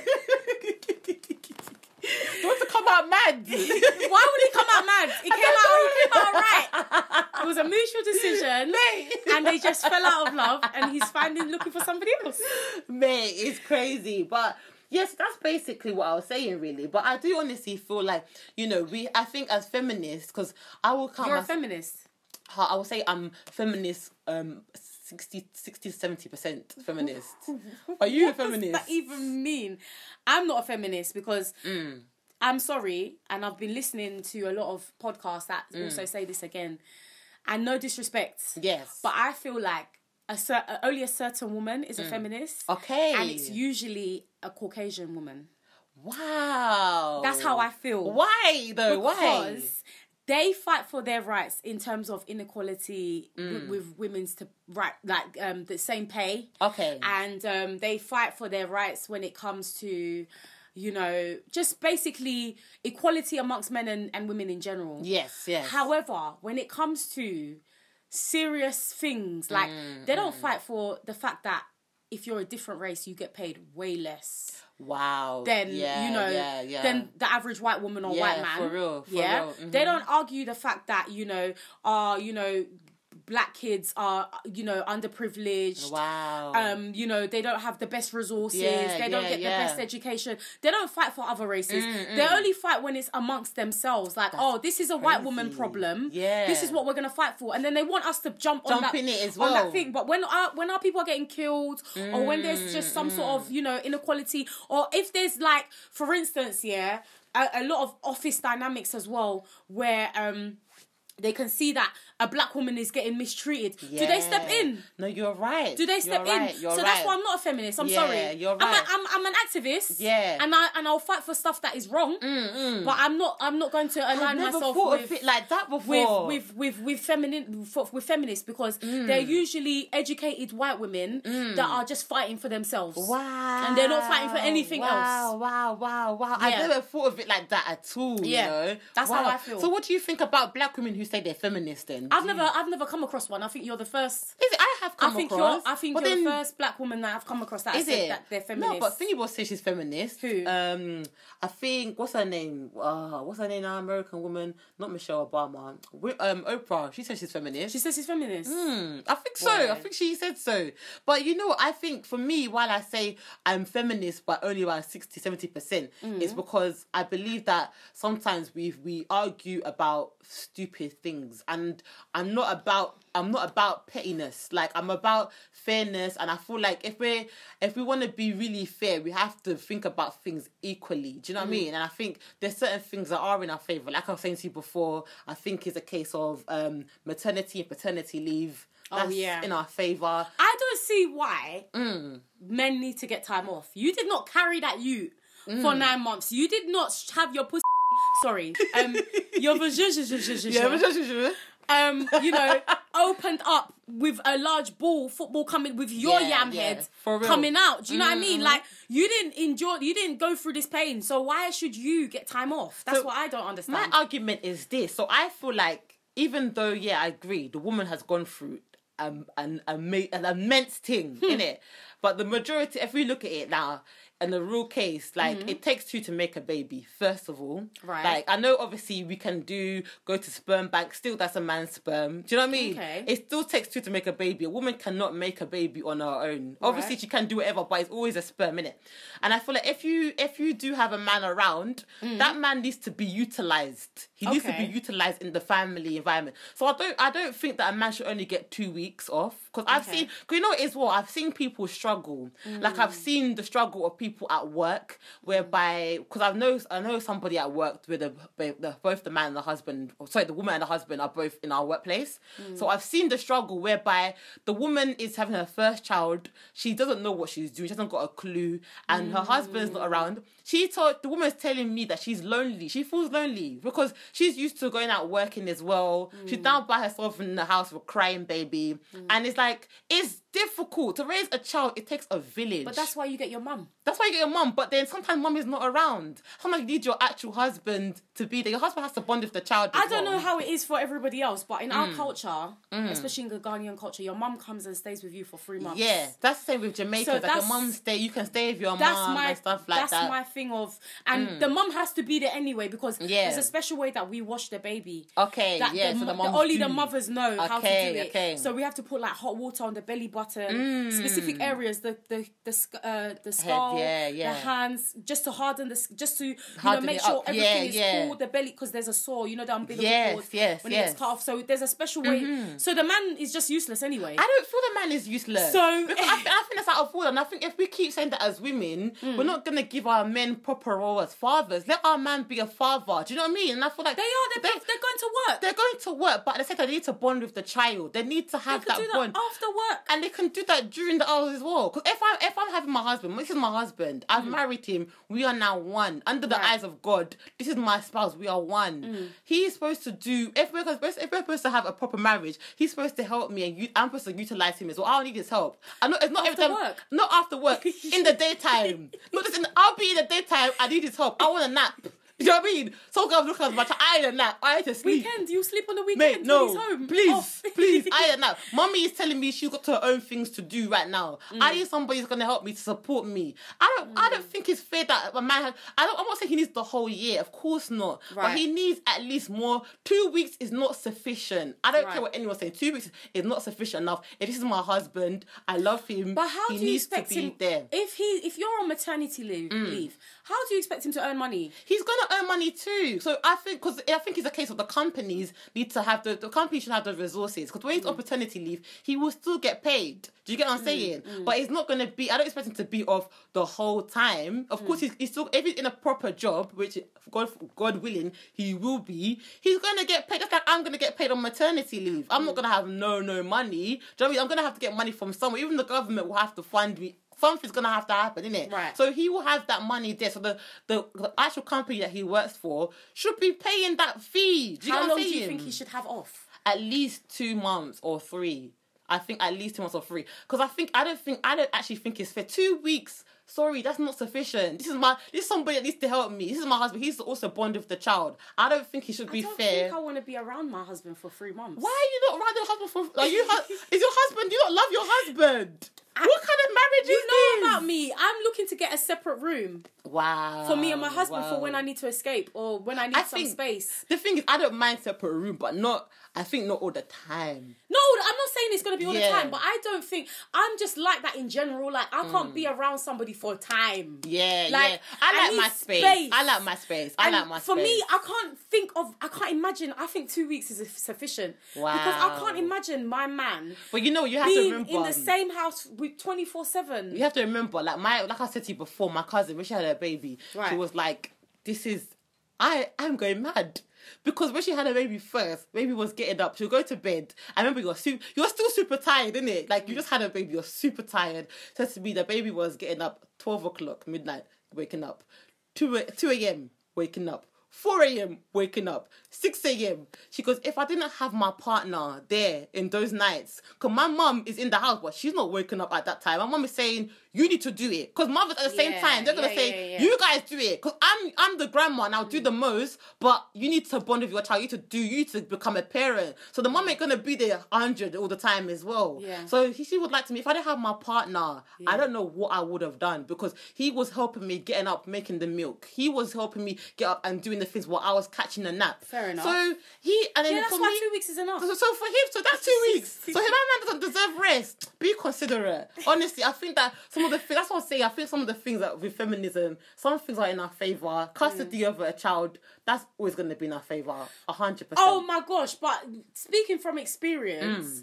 [SPEAKER 3] You want to come out mad?
[SPEAKER 1] Why would he come out mad? He came out right. It was a mutual decision, and they just fell out of love, and he's looking for somebody else.
[SPEAKER 3] Mate, it's crazy, but yes, that's basically what I was saying, really. But I do honestly feel like I think as feminists, because I will count.
[SPEAKER 1] You're a feminist.
[SPEAKER 3] I will say I'm feminist. 60-70% feminist. Are you a feminist?
[SPEAKER 1] What does that even mean? I'm not a feminist because I'm sorry, and I've been listening to a lot of podcasts that also say this again. And no disrespect.
[SPEAKER 3] Yes.
[SPEAKER 1] But I feel like only a certain woman is a feminist.
[SPEAKER 3] Okay.
[SPEAKER 1] And it's usually a Caucasian woman.
[SPEAKER 3] Wow.
[SPEAKER 1] That's how I feel.
[SPEAKER 3] Why though?
[SPEAKER 1] Because they fight for their rights in terms of inequality with women's the same pay.
[SPEAKER 3] Okay.
[SPEAKER 1] And they fight for their rights when it comes to, just basically equality amongst men and women in general.
[SPEAKER 3] Yes, yes.
[SPEAKER 1] However, when it comes to serious things, they don't fight for the fact that if you're a different race, you get paid way less.
[SPEAKER 3] Wow.
[SPEAKER 1] Than than the average white woman or white man.
[SPEAKER 3] For real.
[SPEAKER 1] Mm-hmm. They don't argue the fact that black kids are underprivileged.
[SPEAKER 3] Wow.
[SPEAKER 1] They don't have the best resources. They don't get the best education. They don't fight for other races. They only fight when it's amongst themselves. Like, this is a white woman problem.
[SPEAKER 3] Yeah.
[SPEAKER 1] This is what we're gonna fight for, and then they want us to jump on
[SPEAKER 3] in it as well.
[SPEAKER 1] On that thing. But when our people are getting killed, or when there's just some sort of inequality, or if there's for instance, a lot of office dynamics as well, where they can see that a black woman is getting mistreated. Yeah. Do they step in?
[SPEAKER 3] No, you're right.
[SPEAKER 1] Do they step in?
[SPEAKER 3] You're
[SPEAKER 1] so that's why I'm not a feminist. I'm sorry.
[SPEAKER 3] You're right.
[SPEAKER 1] I'm an activist.
[SPEAKER 3] Yeah.
[SPEAKER 1] And I'll fight for stuff that is wrong. But I'm not going to align myself
[SPEAKER 3] with it like that before.
[SPEAKER 1] With feminists because they're usually educated white women that are just fighting for themselves.
[SPEAKER 3] Wow.
[SPEAKER 1] And they're not fighting for anything else.
[SPEAKER 3] Wow. I never thought of it like that at all. Yeah.
[SPEAKER 1] That's how I feel.
[SPEAKER 3] So what do you think about black women who say they're feminist then?
[SPEAKER 1] I've never come across one. I think you're the first.
[SPEAKER 3] Is it? I have come across.
[SPEAKER 1] I think you're the first black woman that I've come across that said that they're feminist.
[SPEAKER 3] No, but Thingy Boss says she's feminist.
[SPEAKER 1] Who?
[SPEAKER 3] I think what's her name? What's her name now? American woman, not Michelle Obama. Oprah. She says she's feminist.
[SPEAKER 1] She says she's feminist.
[SPEAKER 3] I think so. I think she said so. But you know, I think for me, while I say I'm feminist, but only around 60-70%, it's because I believe that sometimes we argue about stupid things, and I'm not about pettiness. Like, I'm about fairness, and I feel like if we want to be really fair, we have to think about things equally. Do you know what I mean? And I think there's certain things that are in our favour. Like I was saying to you before, I think it's a case of maternity and paternity leave. That's in our favour.
[SPEAKER 1] I don't see why men need to get time off. You did not carry that for 9 months. You did not have your pussy. Sorry, your opened up with a large football coming with your yam head coming out. Do you know what I mean? Like, you didn't go through this pain. So why should you get time off? That's what I don't understand.
[SPEAKER 3] My argument is this. So I feel like, even though, I agree, the woman has gone through an immense thing, innit? But the majority, if we look at it now, in the real case, like, it takes two to make a baby, first of all.
[SPEAKER 1] Right.
[SPEAKER 3] Like, I know, obviously, we can go to sperm bank, still that's a man's sperm. Do you know what I mean?
[SPEAKER 1] Okay.
[SPEAKER 3] It still takes two to make a baby. A woman cannot make a baby on her own. Obviously, she can do whatever, but it's always a sperm, innit? And I feel like if you do have a man around, that man needs to be utilised. He needs to be utilised in the family environment. So I don't think that a man should only get 2 weeks off. Because I've seen, cause you know what it is, I've seen people struggle. Like, I've seen the struggle of people at work, whereby, because I know somebody at work where both the man and the husband, the woman and the husband are both in our workplace. So I've seen the struggle whereby the woman is having her first child, she doesn't know what she's doing, she hasn't got a clue, and her husband's not around. The woman's telling me that she's lonely. She feels lonely because she's used to going out working as well. She's down by herself in the house with a crying baby, and it's like, it's difficult to raise a child. It takes a village.
[SPEAKER 1] But that's why you get your mum.
[SPEAKER 3] That's why you get your mum. But then sometimes mum is not around. Sometimes you need your actual husband to be there. Your husband has to bond with the child as
[SPEAKER 1] I don't know how it is for everybody else, but in our culture, especially in the Ghanaian culture, your mum comes and stays with you for 3 months.
[SPEAKER 3] Yeah, that's the same with Jamaica.
[SPEAKER 1] So
[SPEAKER 3] like, your mum you can stay with your mum and stuff like that.
[SPEAKER 1] That's my thing of, and the mum has to be there anyway, because there's a special way that we wash the baby.
[SPEAKER 3] Okay,
[SPEAKER 1] so
[SPEAKER 3] the mums
[SPEAKER 1] only the mothers know how to do it.
[SPEAKER 3] Okay.
[SPEAKER 1] So we have to put like hot water on the belly button, specific areas, the skull, the hands, just to harden make sure everything is cool. The belly, because there's a sore, the umbilical cord when it gets cut off. So there's a special way. So the man is just useless anyway.
[SPEAKER 3] I don't feel the man is useless.
[SPEAKER 1] So
[SPEAKER 3] because I think that's out of order. And I think if we keep saying that as women, we're not gonna give our men proper role as fathers. Let our man be a father. Do you know what I mean? And I feel like
[SPEAKER 1] they're going to work.
[SPEAKER 3] They're going to work, but at the same time, they need to bond with the child. They need to have that bond
[SPEAKER 1] after work,
[SPEAKER 3] and they can do that during the hours as well. Because if I'm having my husband, this is my husband. I've married him. We are now one under the eyes of God. This is my spouse. We are one. He's supposed to do. If we're supposed to have a proper marriage, he's supposed to help me, and I'm supposed to utilize him as well. I don't need his help. I know it's not
[SPEAKER 1] after
[SPEAKER 3] every time.
[SPEAKER 1] Work.
[SPEAKER 3] Not after work. In the daytime. Not just I'll be in the daytime. I need his help. I want a nap. You know what I mean? So I'm looking at my child. I need a nap. I need to sleep.
[SPEAKER 1] Weekend? You sleep on the weekend?
[SPEAKER 3] Mate, no.
[SPEAKER 1] When he's home?
[SPEAKER 3] Please. I need a nap. Mummy is telling me she's got her own things to do right now. I need somebody who's going to help me, to support me. I don't think it's fair that a man I'm not saying he needs the whole year. Of course not.
[SPEAKER 1] Right.
[SPEAKER 3] But he needs at least more. 2 weeks is not sufficient. I don't care what anyone's saying. 2 weeks is not sufficient enough. If this is my husband, I love him.
[SPEAKER 1] But how do you expect him
[SPEAKER 3] there?
[SPEAKER 1] If you're on maternity leave, how do you expect him to earn money?
[SPEAKER 3] He's going to earn money too. So I think it's a case of the companies need to have the company should have the resources, because when he's on paternity leave, he will still get paid. Do you get what I'm saying? But it's not going to be. I don't expect him to be off the whole time. Of course, he's still, if he's in a proper job, which God willing he will be. He's going to get paid. Just like I'm going to get paid on maternity leave. I'm not going to have no money. Do you know what I mean? I'm going to have to get money from somewhere. Even the government will have to fund me. Something's going to have to happen, isn't it?
[SPEAKER 1] Right. So
[SPEAKER 3] he will have that money there. So the actual company that he works for should be paying that fee.
[SPEAKER 1] How long do you think he should have off?
[SPEAKER 3] At least 2 months or 3. I think at least 2 months or 3. Because I don't actually think it's fair. 2 weeks sorry, that's not sufficient. This is somebody that needs to help me. This is my husband. He's also bond with the child. I don't think he should be fair.
[SPEAKER 1] I don't think I want to be around my husband for 3 months.
[SPEAKER 3] Why are you not around your husband for? Are you? Is your husband? Do you not love your husband? What kind of marriage is
[SPEAKER 1] You know
[SPEAKER 3] this?
[SPEAKER 1] about me. I'm looking to get a separate room
[SPEAKER 3] Wow.
[SPEAKER 1] for me and my husband for when I need to escape or when I need some space.
[SPEAKER 3] The thing is, I don't mind separate room, but I think not all the time.
[SPEAKER 1] No, I'm not saying it's going to be all the
[SPEAKER 3] Yeah.
[SPEAKER 1] time, but I don't think... I'm just like that in general. Like, I can't be around somebody for time.
[SPEAKER 3] Yeah,
[SPEAKER 1] Like,
[SPEAKER 3] yeah. I like
[SPEAKER 1] need
[SPEAKER 3] my space. I like my space.
[SPEAKER 1] And for me, I can't imagine, I think 2 weeks is sufficient.
[SPEAKER 3] Wow.
[SPEAKER 1] Because I can't imagine my man
[SPEAKER 3] But you know, you have to
[SPEAKER 1] being
[SPEAKER 3] remember...
[SPEAKER 1] in the same house with 24/7.
[SPEAKER 3] You have to remember, like I said to you before, my cousin, when she had her baby,
[SPEAKER 1] Right.
[SPEAKER 3] she was like, I'm going mad. Because when she had her baby first, baby was getting up. She'll go to bed. I remember you're still super tired, isn't it? Like, you just had a baby, you're super tired. Says to me, the baby was getting up 12 o'clock, midnight, waking up. 2 a.m., waking up. 4 a.m. waking up, 6 a.m. She goes, if I didn't have my partner there in those nights, because my mum is in the house, but she's not waking up at that time. My mum is saying, you need to do it. Because mothers at the same time, they're going to say, you guys do it. Because I'm the grandma and I'll do the most, but you need to bond with your child. You need to become a parent. So the mum ain't going to be there 100 all the time as well.
[SPEAKER 1] Yeah.
[SPEAKER 3] So she would like to me, if I didn't have my partner, I don't know what I would have done, because he was helping me getting up, making the milk. He was helping me get up and doing the things while I was catching a nap.
[SPEAKER 1] Fair enough.
[SPEAKER 3] So
[SPEAKER 1] That's why 2 weeks is enough.
[SPEAKER 3] So for him, so that's 2 weeks. So my man doesn't deserve rest. Be considerate. Honestly, I think that some of the things, that's what I'm saying, I think some of the things that with feminism, some things are in our favour. Custody over a child, that's always going to be in our favour. 100%.
[SPEAKER 1] Oh my gosh, but speaking from experience,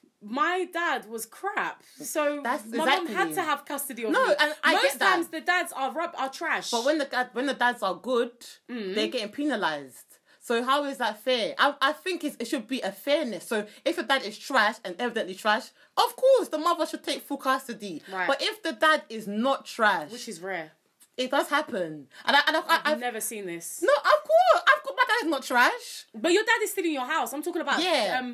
[SPEAKER 1] my dad was crap. So my mum had to have custody of me.
[SPEAKER 3] And I
[SPEAKER 1] Most
[SPEAKER 3] get that.
[SPEAKER 1] times the dads are trash.
[SPEAKER 3] But when the dads are good, they're getting penalised. So how is that fair? I think it should be a fairness. So if the dad is trash and evidently trash, of course the mother should take full custody.
[SPEAKER 1] Right.
[SPEAKER 3] But if the dad is not trash,
[SPEAKER 1] which is rare,
[SPEAKER 3] it does happen. And
[SPEAKER 1] I've never seen this.
[SPEAKER 3] No, of course, my dad is not trash.
[SPEAKER 1] But your dad is still in your house. I'm talking about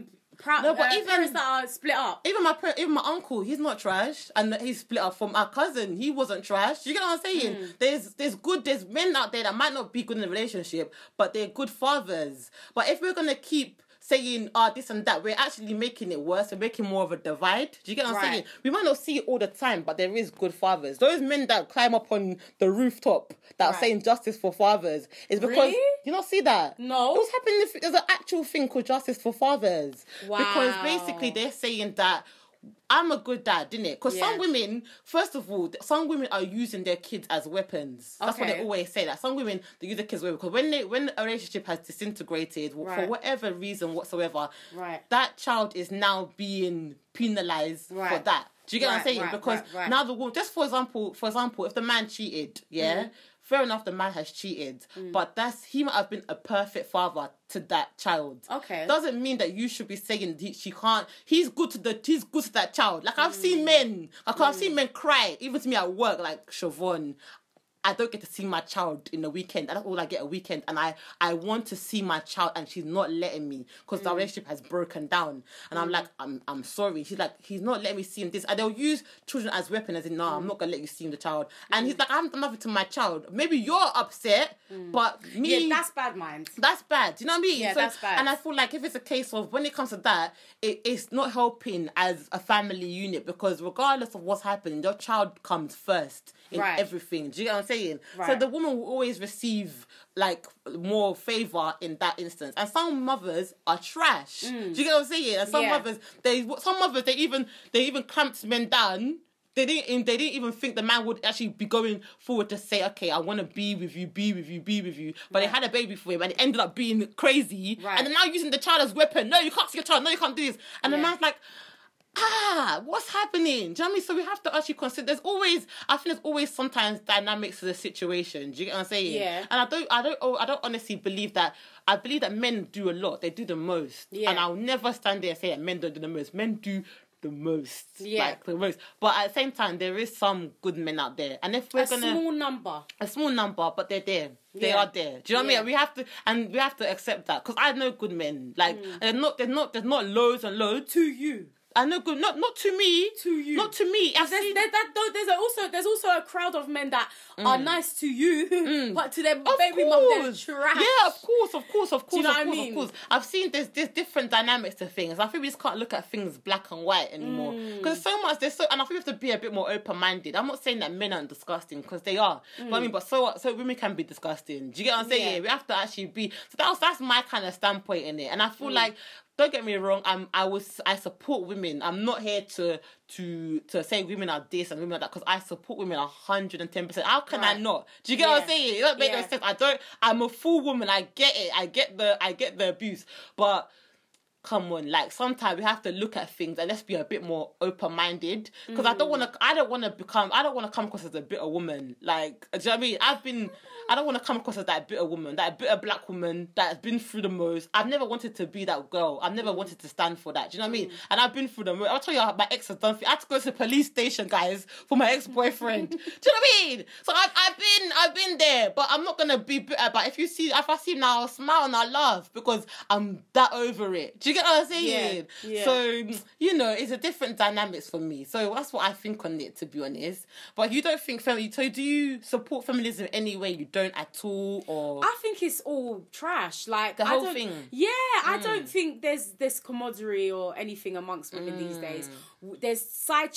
[SPEAKER 3] No, but even
[SPEAKER 1] parents that are split up.
[SPEAKER 3] Even my uncle, he's not trash, and he's split up from our cousin. He wasn't trash. You get what I'm saying? There's men out there that might not be good in a relationship, but they're good fathers. But if we're gonna keep saying this and that, we're actually making it worse. We're making more of a divide. Do you get what I'm saying? We might not see it all the time, but there is good fathers. Those men that climb up on the rooftop that are saying justice for fathers is because...
[SPEAKER 1] Really?
[SPEAKER 3] You not see that?
[SPEAKER 1] No.
[SPEAKER 3] What's happening? There's an actual thing called justice for fathers.
[SPEAKER 1] Wow.
[SPEAKER 3] Because basically they're saying that I'm a good dad, didn't it? Because some women, first of all, some women are using their kids as weapons. That's what they always say. That some women, they use their kids as weapons. Because when a relationship has disintegrated, for whatever reason whatsoever, that child is now being penalised for that. Do you get what I'm saying? Because now the woman, just for example, if the man cheated, fair enough, the man has cheated, but he might have been a perfect father to that child. Okay, doesn't mean that you should be saying she can't. He's good to that child. Like I've seen men, I've seen men cry, even to me at work, like Siobhan, I don't get to see my child in the weekend. That's all I get a weekend. And I want to see my child and she's not letting me because the relationship has broken down. And I'm like, I'm sorry. She's like, he's not letting me see him this. And they'll use children as weapons as in, no, I'm not going to let you see him, the child. And he's like, I haven't done nothing to my child. Maybe you're upset, but me...
[SPEAKER 1] Yeah, that's bad, mind.
[SPEAKER 3] That's bad. Do you know what I mean?
[SPEAKER 1] Yeah, that's bad.
[SPEAKER 3] And I feel like if it's a case of, when it comes to that, it's not helping as a family unit because regardless of what's happening, your child comes first in everything. Do you get what I'm saying? Right. So the woman will always receive like more favour in that instance. And some mothers are trash. Do you get what I'm saying? And some mothers, they even clamped men down. They didn't even think the man would actually be going forward to say, okay, I want to be with you. But they had a baby for him and it ended up being crazy. Right. And they're now using the child as weapon. No, you can't see your child. No, you can't do this. And the man's like, what's happening? Do you know what I mean? So we have to actually consider. I think there's always sometimes dynamics to the situation. Do you get what I'm saying? Yeah. And I don't honestly believe that. I believe that men do a lot. They do the most. Yeah. And I'll never stand there and say that men don't do the most. Men do the most. Yeah. Like the most. But at the same time, there is some good men out there. And if we're
[SPEAKER 1] small number.
[SPEAKER 3] A small number, but they're there. They are there. Do you know what I mean? We have to accept that. Because I know good men. Like there's not loads and loads.
[SPEAKER 1] To you.
[SPEAKER 3] I know good. Not to me.
[SPEAKER 1] To you.
[SPEAKER 3] Not to me.
[SPEAKER 1] There's also a crowd of men that are nice to you, but to their baby mum they're trash.
[SPEAKER 3] Yeah, of course.
[SPEAKER 1] Do you know what I mean?
[SPEAKER 3] Of course. I've seen there's different dynamics to things. I think we just can't look at things black and white anymore because and I think we have to be a bit more open-minded. I'm not saying that men aren't disgusting because they are, but I mean, but so women can be disgusting. Do you get what I'm saying?
[SPEAKER 1] Yeah.
[SPEAKER 3] We have to actually be. So that's my kind of standpoint in it, and I feel like. Don't get me wrong. I support women. I'm not here to say women are this and women are that because I support women 110%. How can I not? Do you get what I'm saying? It doesn't make no sense. I'm a full woman. I get it. I get the abuse, but. Come on, like sometimes we have to look at things and let's be a bit more open-minded because I don't want to come across as a bitter woman. Like, do you know what I mean? I don't want to come across as that bitter woman, that bitter black woman that has been through the most. I've never wanted to be that girl. I've never wanted to stand for that. Do you know what I mean? And I've been through the most. I'll tell you how my ex has done. I had to go to the police station, guys, for my ex-boyfriend. Do you know what I mean? So I've been there, but I'm not gonna be bitter. But if I see him now, I'll smile and I'll laugh because I'm that over it. Do you get what I'm saying?
[SPEAKER 1] Yeah.
[SPEAKER 3] So, it's a different dynamics for me. So that's what I think on it, to be honest. But you don't think so do you support feminism any way? You don't at all, or
[SPEAKER 1] I think it's all trash. Like
[SPEAKER 3] the whole thing.
[SPEAKER 1] Yeah, I don't think there's this camaraderie or anything amongst women these days. There's side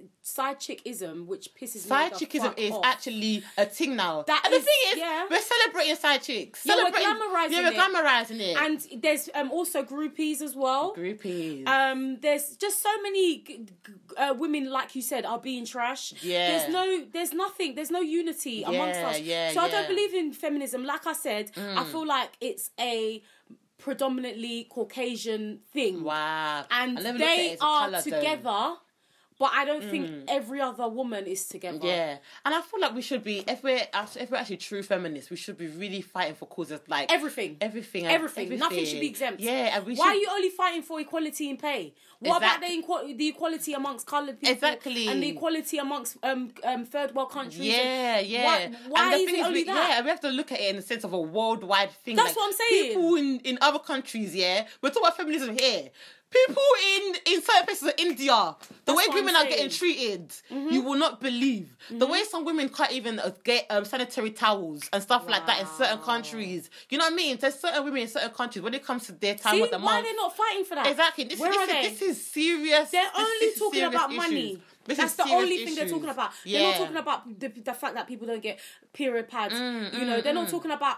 [SPEAKER 1] chickism, which pisses
[SPEAKER 3] side
[SPEAKER 1] me
[SPEAKER 3] chickism is
[SPEAKER 1] off.
[SPEAKER 3] actually a thing now.
[SPEAKER 1] That
[SPEAKER 3] and
[SPEAKER 1] is,
[SPEAKER 3] the thing is,
[SPEAKER 1] yeah.
[SPEAKER 3] we're celebrating side chicks.
[SPEAKER 1] Yeah, we're
[SPEAKER 3] glamorizing it.
[SPEAKER 1] And there's also groupies as well.
[SPEAKER 3] Groupies.
[SPEAKER 1] There's just so many women, like you said, are being trash.
[SPEAKER 3] Yeah.
[SPEAKER 1] There's no unity amongst us. So I don't believe in feminism. Like I said, I feel like it's a predominantly Caucasian thing.
[SPEAKER 3] Wow.
[SPEAKER 1] And they are together. But I don't think every other woman is together.
[SPEAKER 3] Yeah. And I feel like we should be, if we're actually true feminists, we should be really fighting for causes like...
[SPEAKER 1] Everything. Nothing should be exempt.
[SPEAKER 3] Yeah. And
[SPEAKER 1] why are you only fighting for equality in pay? What about the equality amongst coloured people?
[SPEAKER 3] Exactly.
[SPEAKER 1] And the equality amongst third world countries?
[SPEAKER 3] Yeah.
[SPEAKER 1] Why is it only that?
[SPEAKER 3] Yeah, we have to look at it in the sense of a worldwide thing.
[SPEAKER 1] That's what I'm saying.
[SPEAKER 3] People in other countries, we're talking about feminism here. People in certain places of India, the way women are getting treated, you will not believe. The way some women can't even get sanitary towels and stuff like that in certain countries. You know what I mean? There's certain women in certain countries, when it comes to their time of the month.
[SPEAKER 1] Why are they not fighting for that?
[SPEAKER 3] Exactly. This is serious.
[SPEAKER 1] They're only talking about money. That's the only thing they're talking about.
[SPEAKER 3] Yeah.
[SPEAKER 1] They're not talking about the fact that people don't get period pads. They're not talking about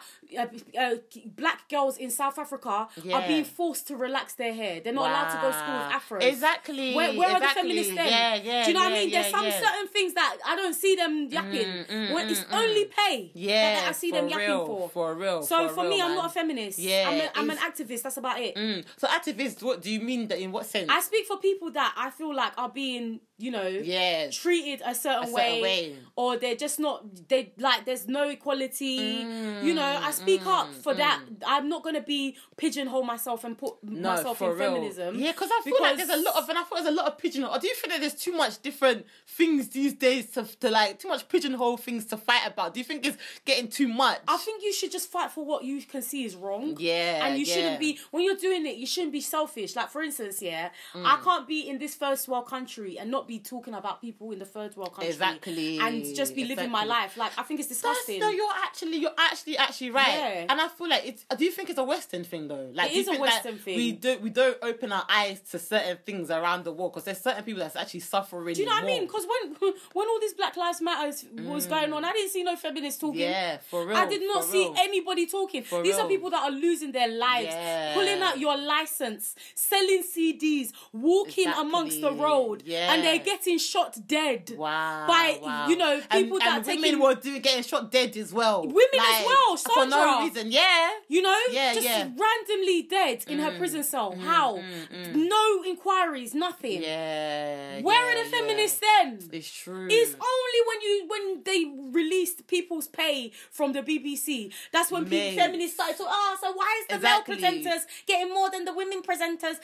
[SPEAKER 1] black girls in South Africa are being forced to relax their hair. They're not allowed to go to school with afros.
[SPEAKER 3] Exactly.
[SPEAKER 1] Where are the feminists then?
[SPEAKER 3] Yeah.
[SPEAKER 1] Do you know what I mean? There's some certain things that I don't see them yapping. When it's only pay that I see them yapping for.
[SPEAKER 3] For real.
[SPEAKER 1] So for me, I'm not a feminist.
[SPEAKER 3] Yeah,
[SPEAKER 1] I'm an activist. That's about it.
[SPEAKER 3] So activist, what do you mean? That in what sense?
[SPEAKER 1] I speak for people that I feel like are being, treated a certain way, or they're just not. There's no equality. I speak up for that. I'm not gonna be pigeonhole myself and put myself in feminism.
[SPEAKER 3] Yeah, because I feel like there's a lot of pigeonhole. Or do you feel that there's too much different things these days to like too much pigeonhole things to fight about? Do you think it's getting too much?
[SPEAKER 1] I think you should just fight for what you can see is wrong.
[SPEAKER 3] Yeah,
[SPEAKER 1] and you shouldn't be, when you're doing it, you shouldn't be selfish. Like for instance, I can't be in this first world country and not be talking about people in the third world country.
[SPEAKER 3] Exactly.
[SPEAKER 1] And just be living my life. Like I think it's disgusting.
[SPEAKER 3] You're actually right.
[SPEAKER 1] Yeah.
[SPEAKER 3] And I feel like do you think it's a Western thing though? Like
[SPEAKER 1] it is a Western thing.
[SPEAKER 3] We don't open our eyes to certain things around the world because there's certain people that's actually suffering.
[SPEAKER 1] Do you know what I mean? Because when all this Black Lives Matter was going on, I didn't see no feminists talking.
[SPEAKER 3] Yeah, for real.
[SPEAKER 1] I did not see anybody talking. These are people that are losing their lives, pulling out your license, selling CDs, walking amongst the road, and they're getting shot dead.
[SPEAKER 3] Wow.
[SPEAKER 1] By people that
[SPEAKER 3] and women were getting shot dead as well.
[SPEAKER 1] Women as well, Sandra.
[SPEAKER 3] For no reason. Yeah.
[SPEAKER 1] Randomly dead in her prison cell. How? No inquiries, nothing.
[SPEAKER 3] Yeah.
[SPEAKER 1] Where are the feminists then?
[SPEAKER 3] It's true.
[SPEAKER 1] It's only when they released People's Pay from the BBC. That's when feminists started to, so why is the male presenters getting more than the women presenters?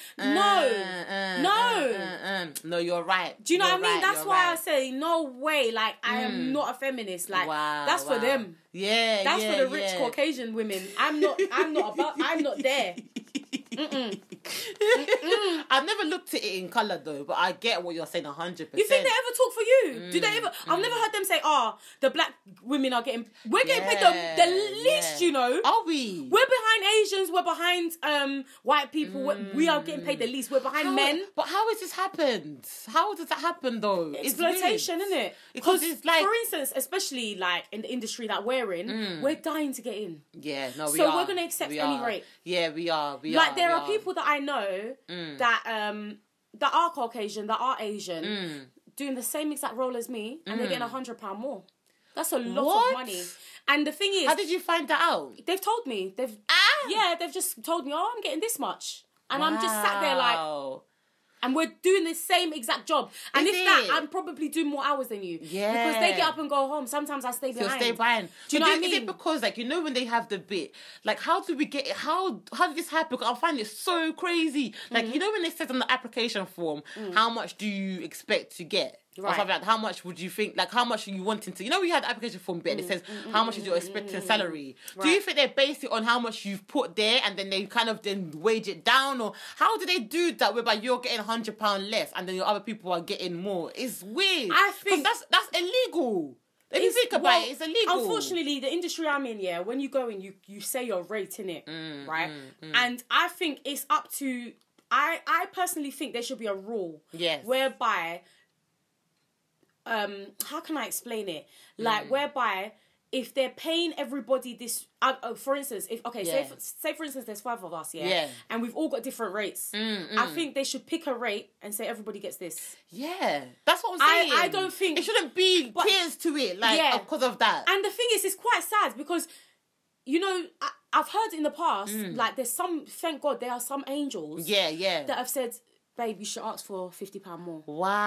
[SPEAKER 3] No, you're right.
[SPEAKER 1] Do you know what I mean? That's why I say no way. Like I am not a feminist. Like that's for them.
[SPEAKER 3] Yeah,
[SPEAKER 1] that's for the rich Caucasian women. I'm not there.
[SPEAKER 3] I've never looked at it in colour though, but I get what you're saying 100%.
[SPEAKER 1] You think they ever talk for you? Do they ever? I've never heard them say, the black women are getting... We're getting paid the least, you know.
[SPEAKER 3] Are we?
[SPEAKER 1] We're behind Asians. We're behind white people. We are getting paid the least. We're behind men.
[SPEAKER 3] But how has this happened? How does that happen though?
[SPEAKER 1] Exploitation, isn't it?
[SPEAKER 3] Because it's like...
[SPEAKER 1] For instance, especially like in the industry that we're in, we're dying to get in.
[SPEAKER 3] Yeah, no, we
[SPEAKER 1] so
[SPEAKER 3] are.
[SPEAKER 1] We're going to accept any rate.
[SPEAKER 3] Yeah, we are.
[SPEAKER 1] There are people that I know that are Caucasian, that are Asian, doing the same exact role as me, and they're getting £100 more. That's a lot of money. And the thing is,
[SPEAKER 3] how did you find that out?
[SPEAKER 1] They've told me. They've just told me, I'm getting this much, and I'm just sat there like. And we're doing the same exact job. And I'm probably doing more hours than you. Yeah. Because they get up and go home. Sometimes I stay behind.
[SPEAKER 3] So stay behind.
[SPEAKER 1] Do you know what I mean?
[SPEAKER 3] Is it because, like, you know when they have the bit, like, how do we get it? How did this happen? Because I find it so crazy. Like, you know when they said on the application form, how much do you expect to get? Right. Or something like, how much would you think, like, how much are you wanting to, you know, we had the application form bit and it says, how much is your expected salary? Right. Do you think they base it on how much you've put there and then they kind of then wage it down? Or how do they do that whereby you're getting £100 less and then your other people are getting more? It's weird. I think that's illegal. If you think about it, it's illegal.
[SPEAKER 1] Unfortunately, the industry I'm in, when you go in, you say your rate in it, right? And I think it's up to, I personally think there should be a rule whereby... how can I explain it? Like, whereby if they're paying everybody this, for instance, say for instance, there's 5 of us, and we've all got different rates. I think they should pick a rate and say everybody gets this.
[SPEAKER 3] Yeah, that's what I'm saying.
[SPEAKER 1] I don't think
[SPEAKER 3] it shouldn't be tiers to it, like because of that.
[SPEAKER 1] And the thing is, it's quite sad because, you know, I've heard in the past, like there's some. Thank God, there are some angels. That have said, babe, you should ask for £50 more.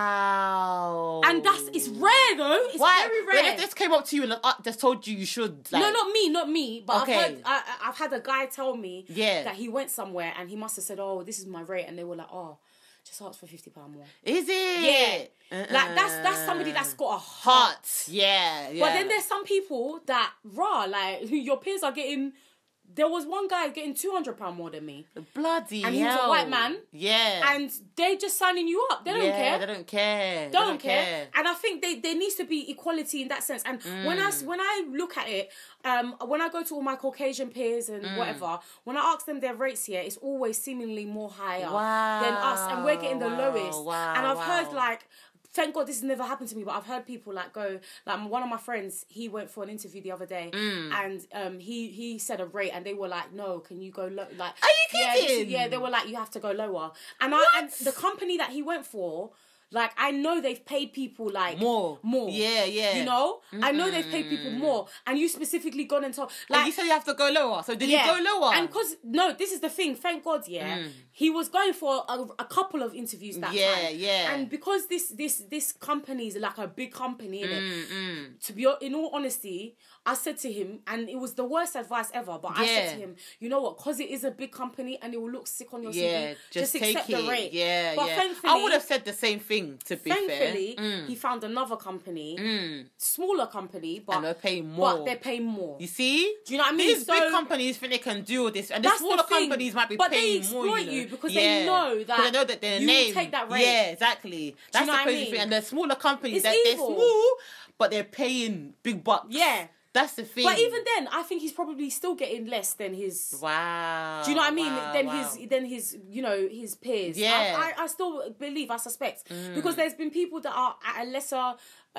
[SPEAKER 3] Wow.
[SPEAKER 1] And it's rare though. It's very rare.
[SPEAKER 3] When if this came up to you and just told you should, like...
[SPEAKER 1] No, not me. But I've had a guy tell me that he went somewhere and he must have said, this is my rate, and they were like, just ask for £50 more.
[SPEAKER 3] Is it?
[SPEAKER 1] Yeah. Like that's somebody that's got a
[SPEAKER 3] heart. Yeah.
[SPEAKER 1] But then there's some people that like your peers are getting. There was one guy getting £200 more than me.
[SPEAKER 3] Bloody hell.
[SPEAKER 1] And he was a white man.
[SPEAKER 3] Yeah.
[SPEAKER 1] And they just signing you up. They don't care.
[SPEAKER 3] They don't care.
[SPEAKER 1] They don't care. And I think there needs to be equality in that sense. And when I look at it, when I go to all my Caucasian peers and whatever, when I ask them their rates here, it's always seemingly more higher than us. And we're getting the lowest. And I've heard like... Thank God this has never happened to me, but I've heard people like go, like one of my friends, he went for an interview the other day and he said a rate and they were like, no, can you go low? Like,
[SPEAKER 3] are you kidding?
[SPEAKER 1] Yeah, they were like, you have to go lower. And and the company that he went for, like, I know they've paid people, like... More.
[SPEAKER 3] Yeah.
[SPEAKER 1] You know? I know they've paid people more. And you specifically gone and told... Like,
[SPEAKER 3] and you said you have to go lower. So did he go lower?
[SPEAKER 1] And because... No, this is the thing. Thank God, he was going for a couple of interviews that time. Yeah. And because this company is like a big company, innit? To be... In all honesty, I said to him, and it was the worst advice ever, but I said to him, you know what? Because it is a big company and it will look sick on your CV. Just accept the rate. But thankfully...
[SPEAKER 3] I would have said the same thing. To be
[SPEAKER 1] thankfully, he found another company, smaller company, but
[SPEAKER 3] and they're paying more.
[SPEAKER 1] But they're paying more.
[SPEAKER 3] You see?
[SPEAKER 1] Do you know what I mean?
[SPEAKER 3] These big companies think they can do all this, and the smaller companies might be paying more.
[SPEAKER 1] But they exploit you because they know that
[SPEAKER 3] their
[SPEAKER 1] you
[SPEAKER 3] name.
[SPEAKER 1] Will take that rate.
[SPEAKER 3] Yeah, exactly. That's the crazy thing. And the smaller companies, they're small, but they're paying big bucks.
[SPEAKER 1] Yeah.
[SPEAKER 3] That's the thing.
[SPEAKER 1] But even then, I think he's probably still getting less than his...
[SPEAKER 3] Wow.
[SPEAKER 1] Do you know what I mean? Than his, you know, his peers.
[SPEAKER 3] Yeah.
[SPEAKER 1] I still believe, I suspect. Because there's been people that are at a lesser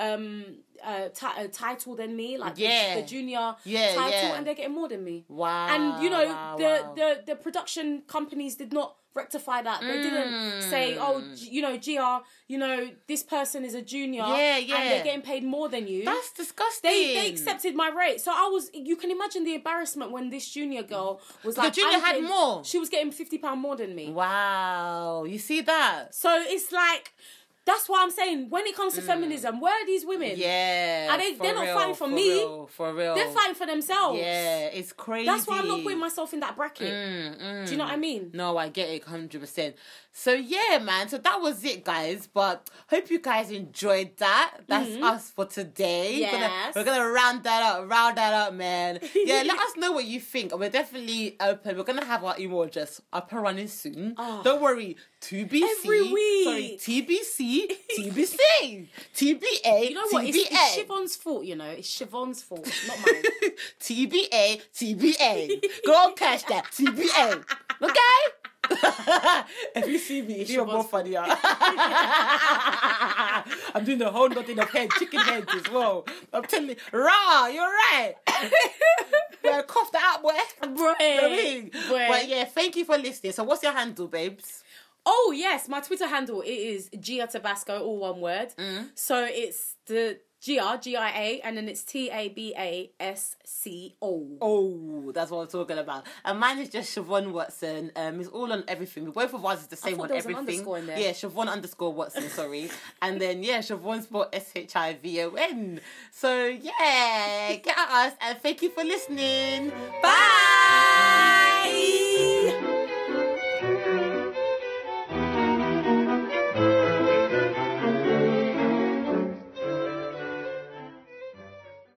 [SPEAKER 1] title than me, like the junior title, and they're getting more than me.
[SPEAKER 3] Wow.
[SPEAKER 1] And, you know, the production companies did not rectify that. They didn't say, you know, GR, you know, this person is a junior and they're getting paid more than you.
[SPEAKER 3] That's disgusting.
[SPEAKER 1] They accepted my rate. So you can imagine the embarrassment when this junior girl was like...
[SPEAKER 3] The junior had more.
[SPEAKER 1] She was getting £50 more than me.
[SPEAKER 3] Wow. You see that?
[SPEAKER 1] So it's like... That's what I'm saying. When it comes to feminism, where are these women?
[SPEAKER 3] Yeah.
[SPEAKER 1] They're not fighting for me.
[SPEAKER 3] For real.
[SPEAKER 1] They're fighting for themselves.
[SPEAKER 3] Yeah, it's crazy.
[SPEAKER 1] That's why I'm not putting myself in that bracket. Do you know what I mean?
[SPEAKER 3] No, I get it 100%. So yeah, man. So that was it, guys. But hope you guys enjoyed that. That's us for today.
[SPEAKER 1] Yes.
[SPEAKER 3] We're gonna round that up, man. Yeah, let us know what you think. We're definitely open. We're gonna have our email address up and running soon.
[SPEAKER 1] Oh.
[SPEAKER 3] Don't worry. TBC.
[SPEAKER 1] Every week.
[SPEAKER 3] Sorry, TBC, TBC, TBA.
[SPEAKER 1] You know what? It's Siobhan's fault, you know. It's Siobhan's fault, not mine.
[SPEAKER 3] TBA, TBA. Go on, catch that. TBA. Okay? If you see me, it's even more funnier. I'm doing the whole nothing of head, chicken heads as well. I'm telling you, raw, you're right. Well, cough that out, boy.
[SPEAKER 1] Boy.
[SPEAKER 3] You know what I mean? But yeah, thank you for listening. So what's your handle, babes?
[SPEAKER 1] Oh, yes. My Twitter handle, it is Gia Tabasco, all one word. So it's the Gia, G-I-A, and then it's T-A-B-A-S-C-O.
[SPEAKER 3] Oh, that's what I'm talking about. And mine is just Siobhan Watson. It's all on everything. Both of us is the same on
[SPEAKER 1] there was
[SPEAKER 3] everything.
[SPEAKER 1] an underscore in there.
[SPEAKER 3] Yeah, Siobhan _Watson, sorry. And then, yeah, Siobhan spelled S-H-I-V-O-N. So, yeah, get at us and thank you for listening. Bye!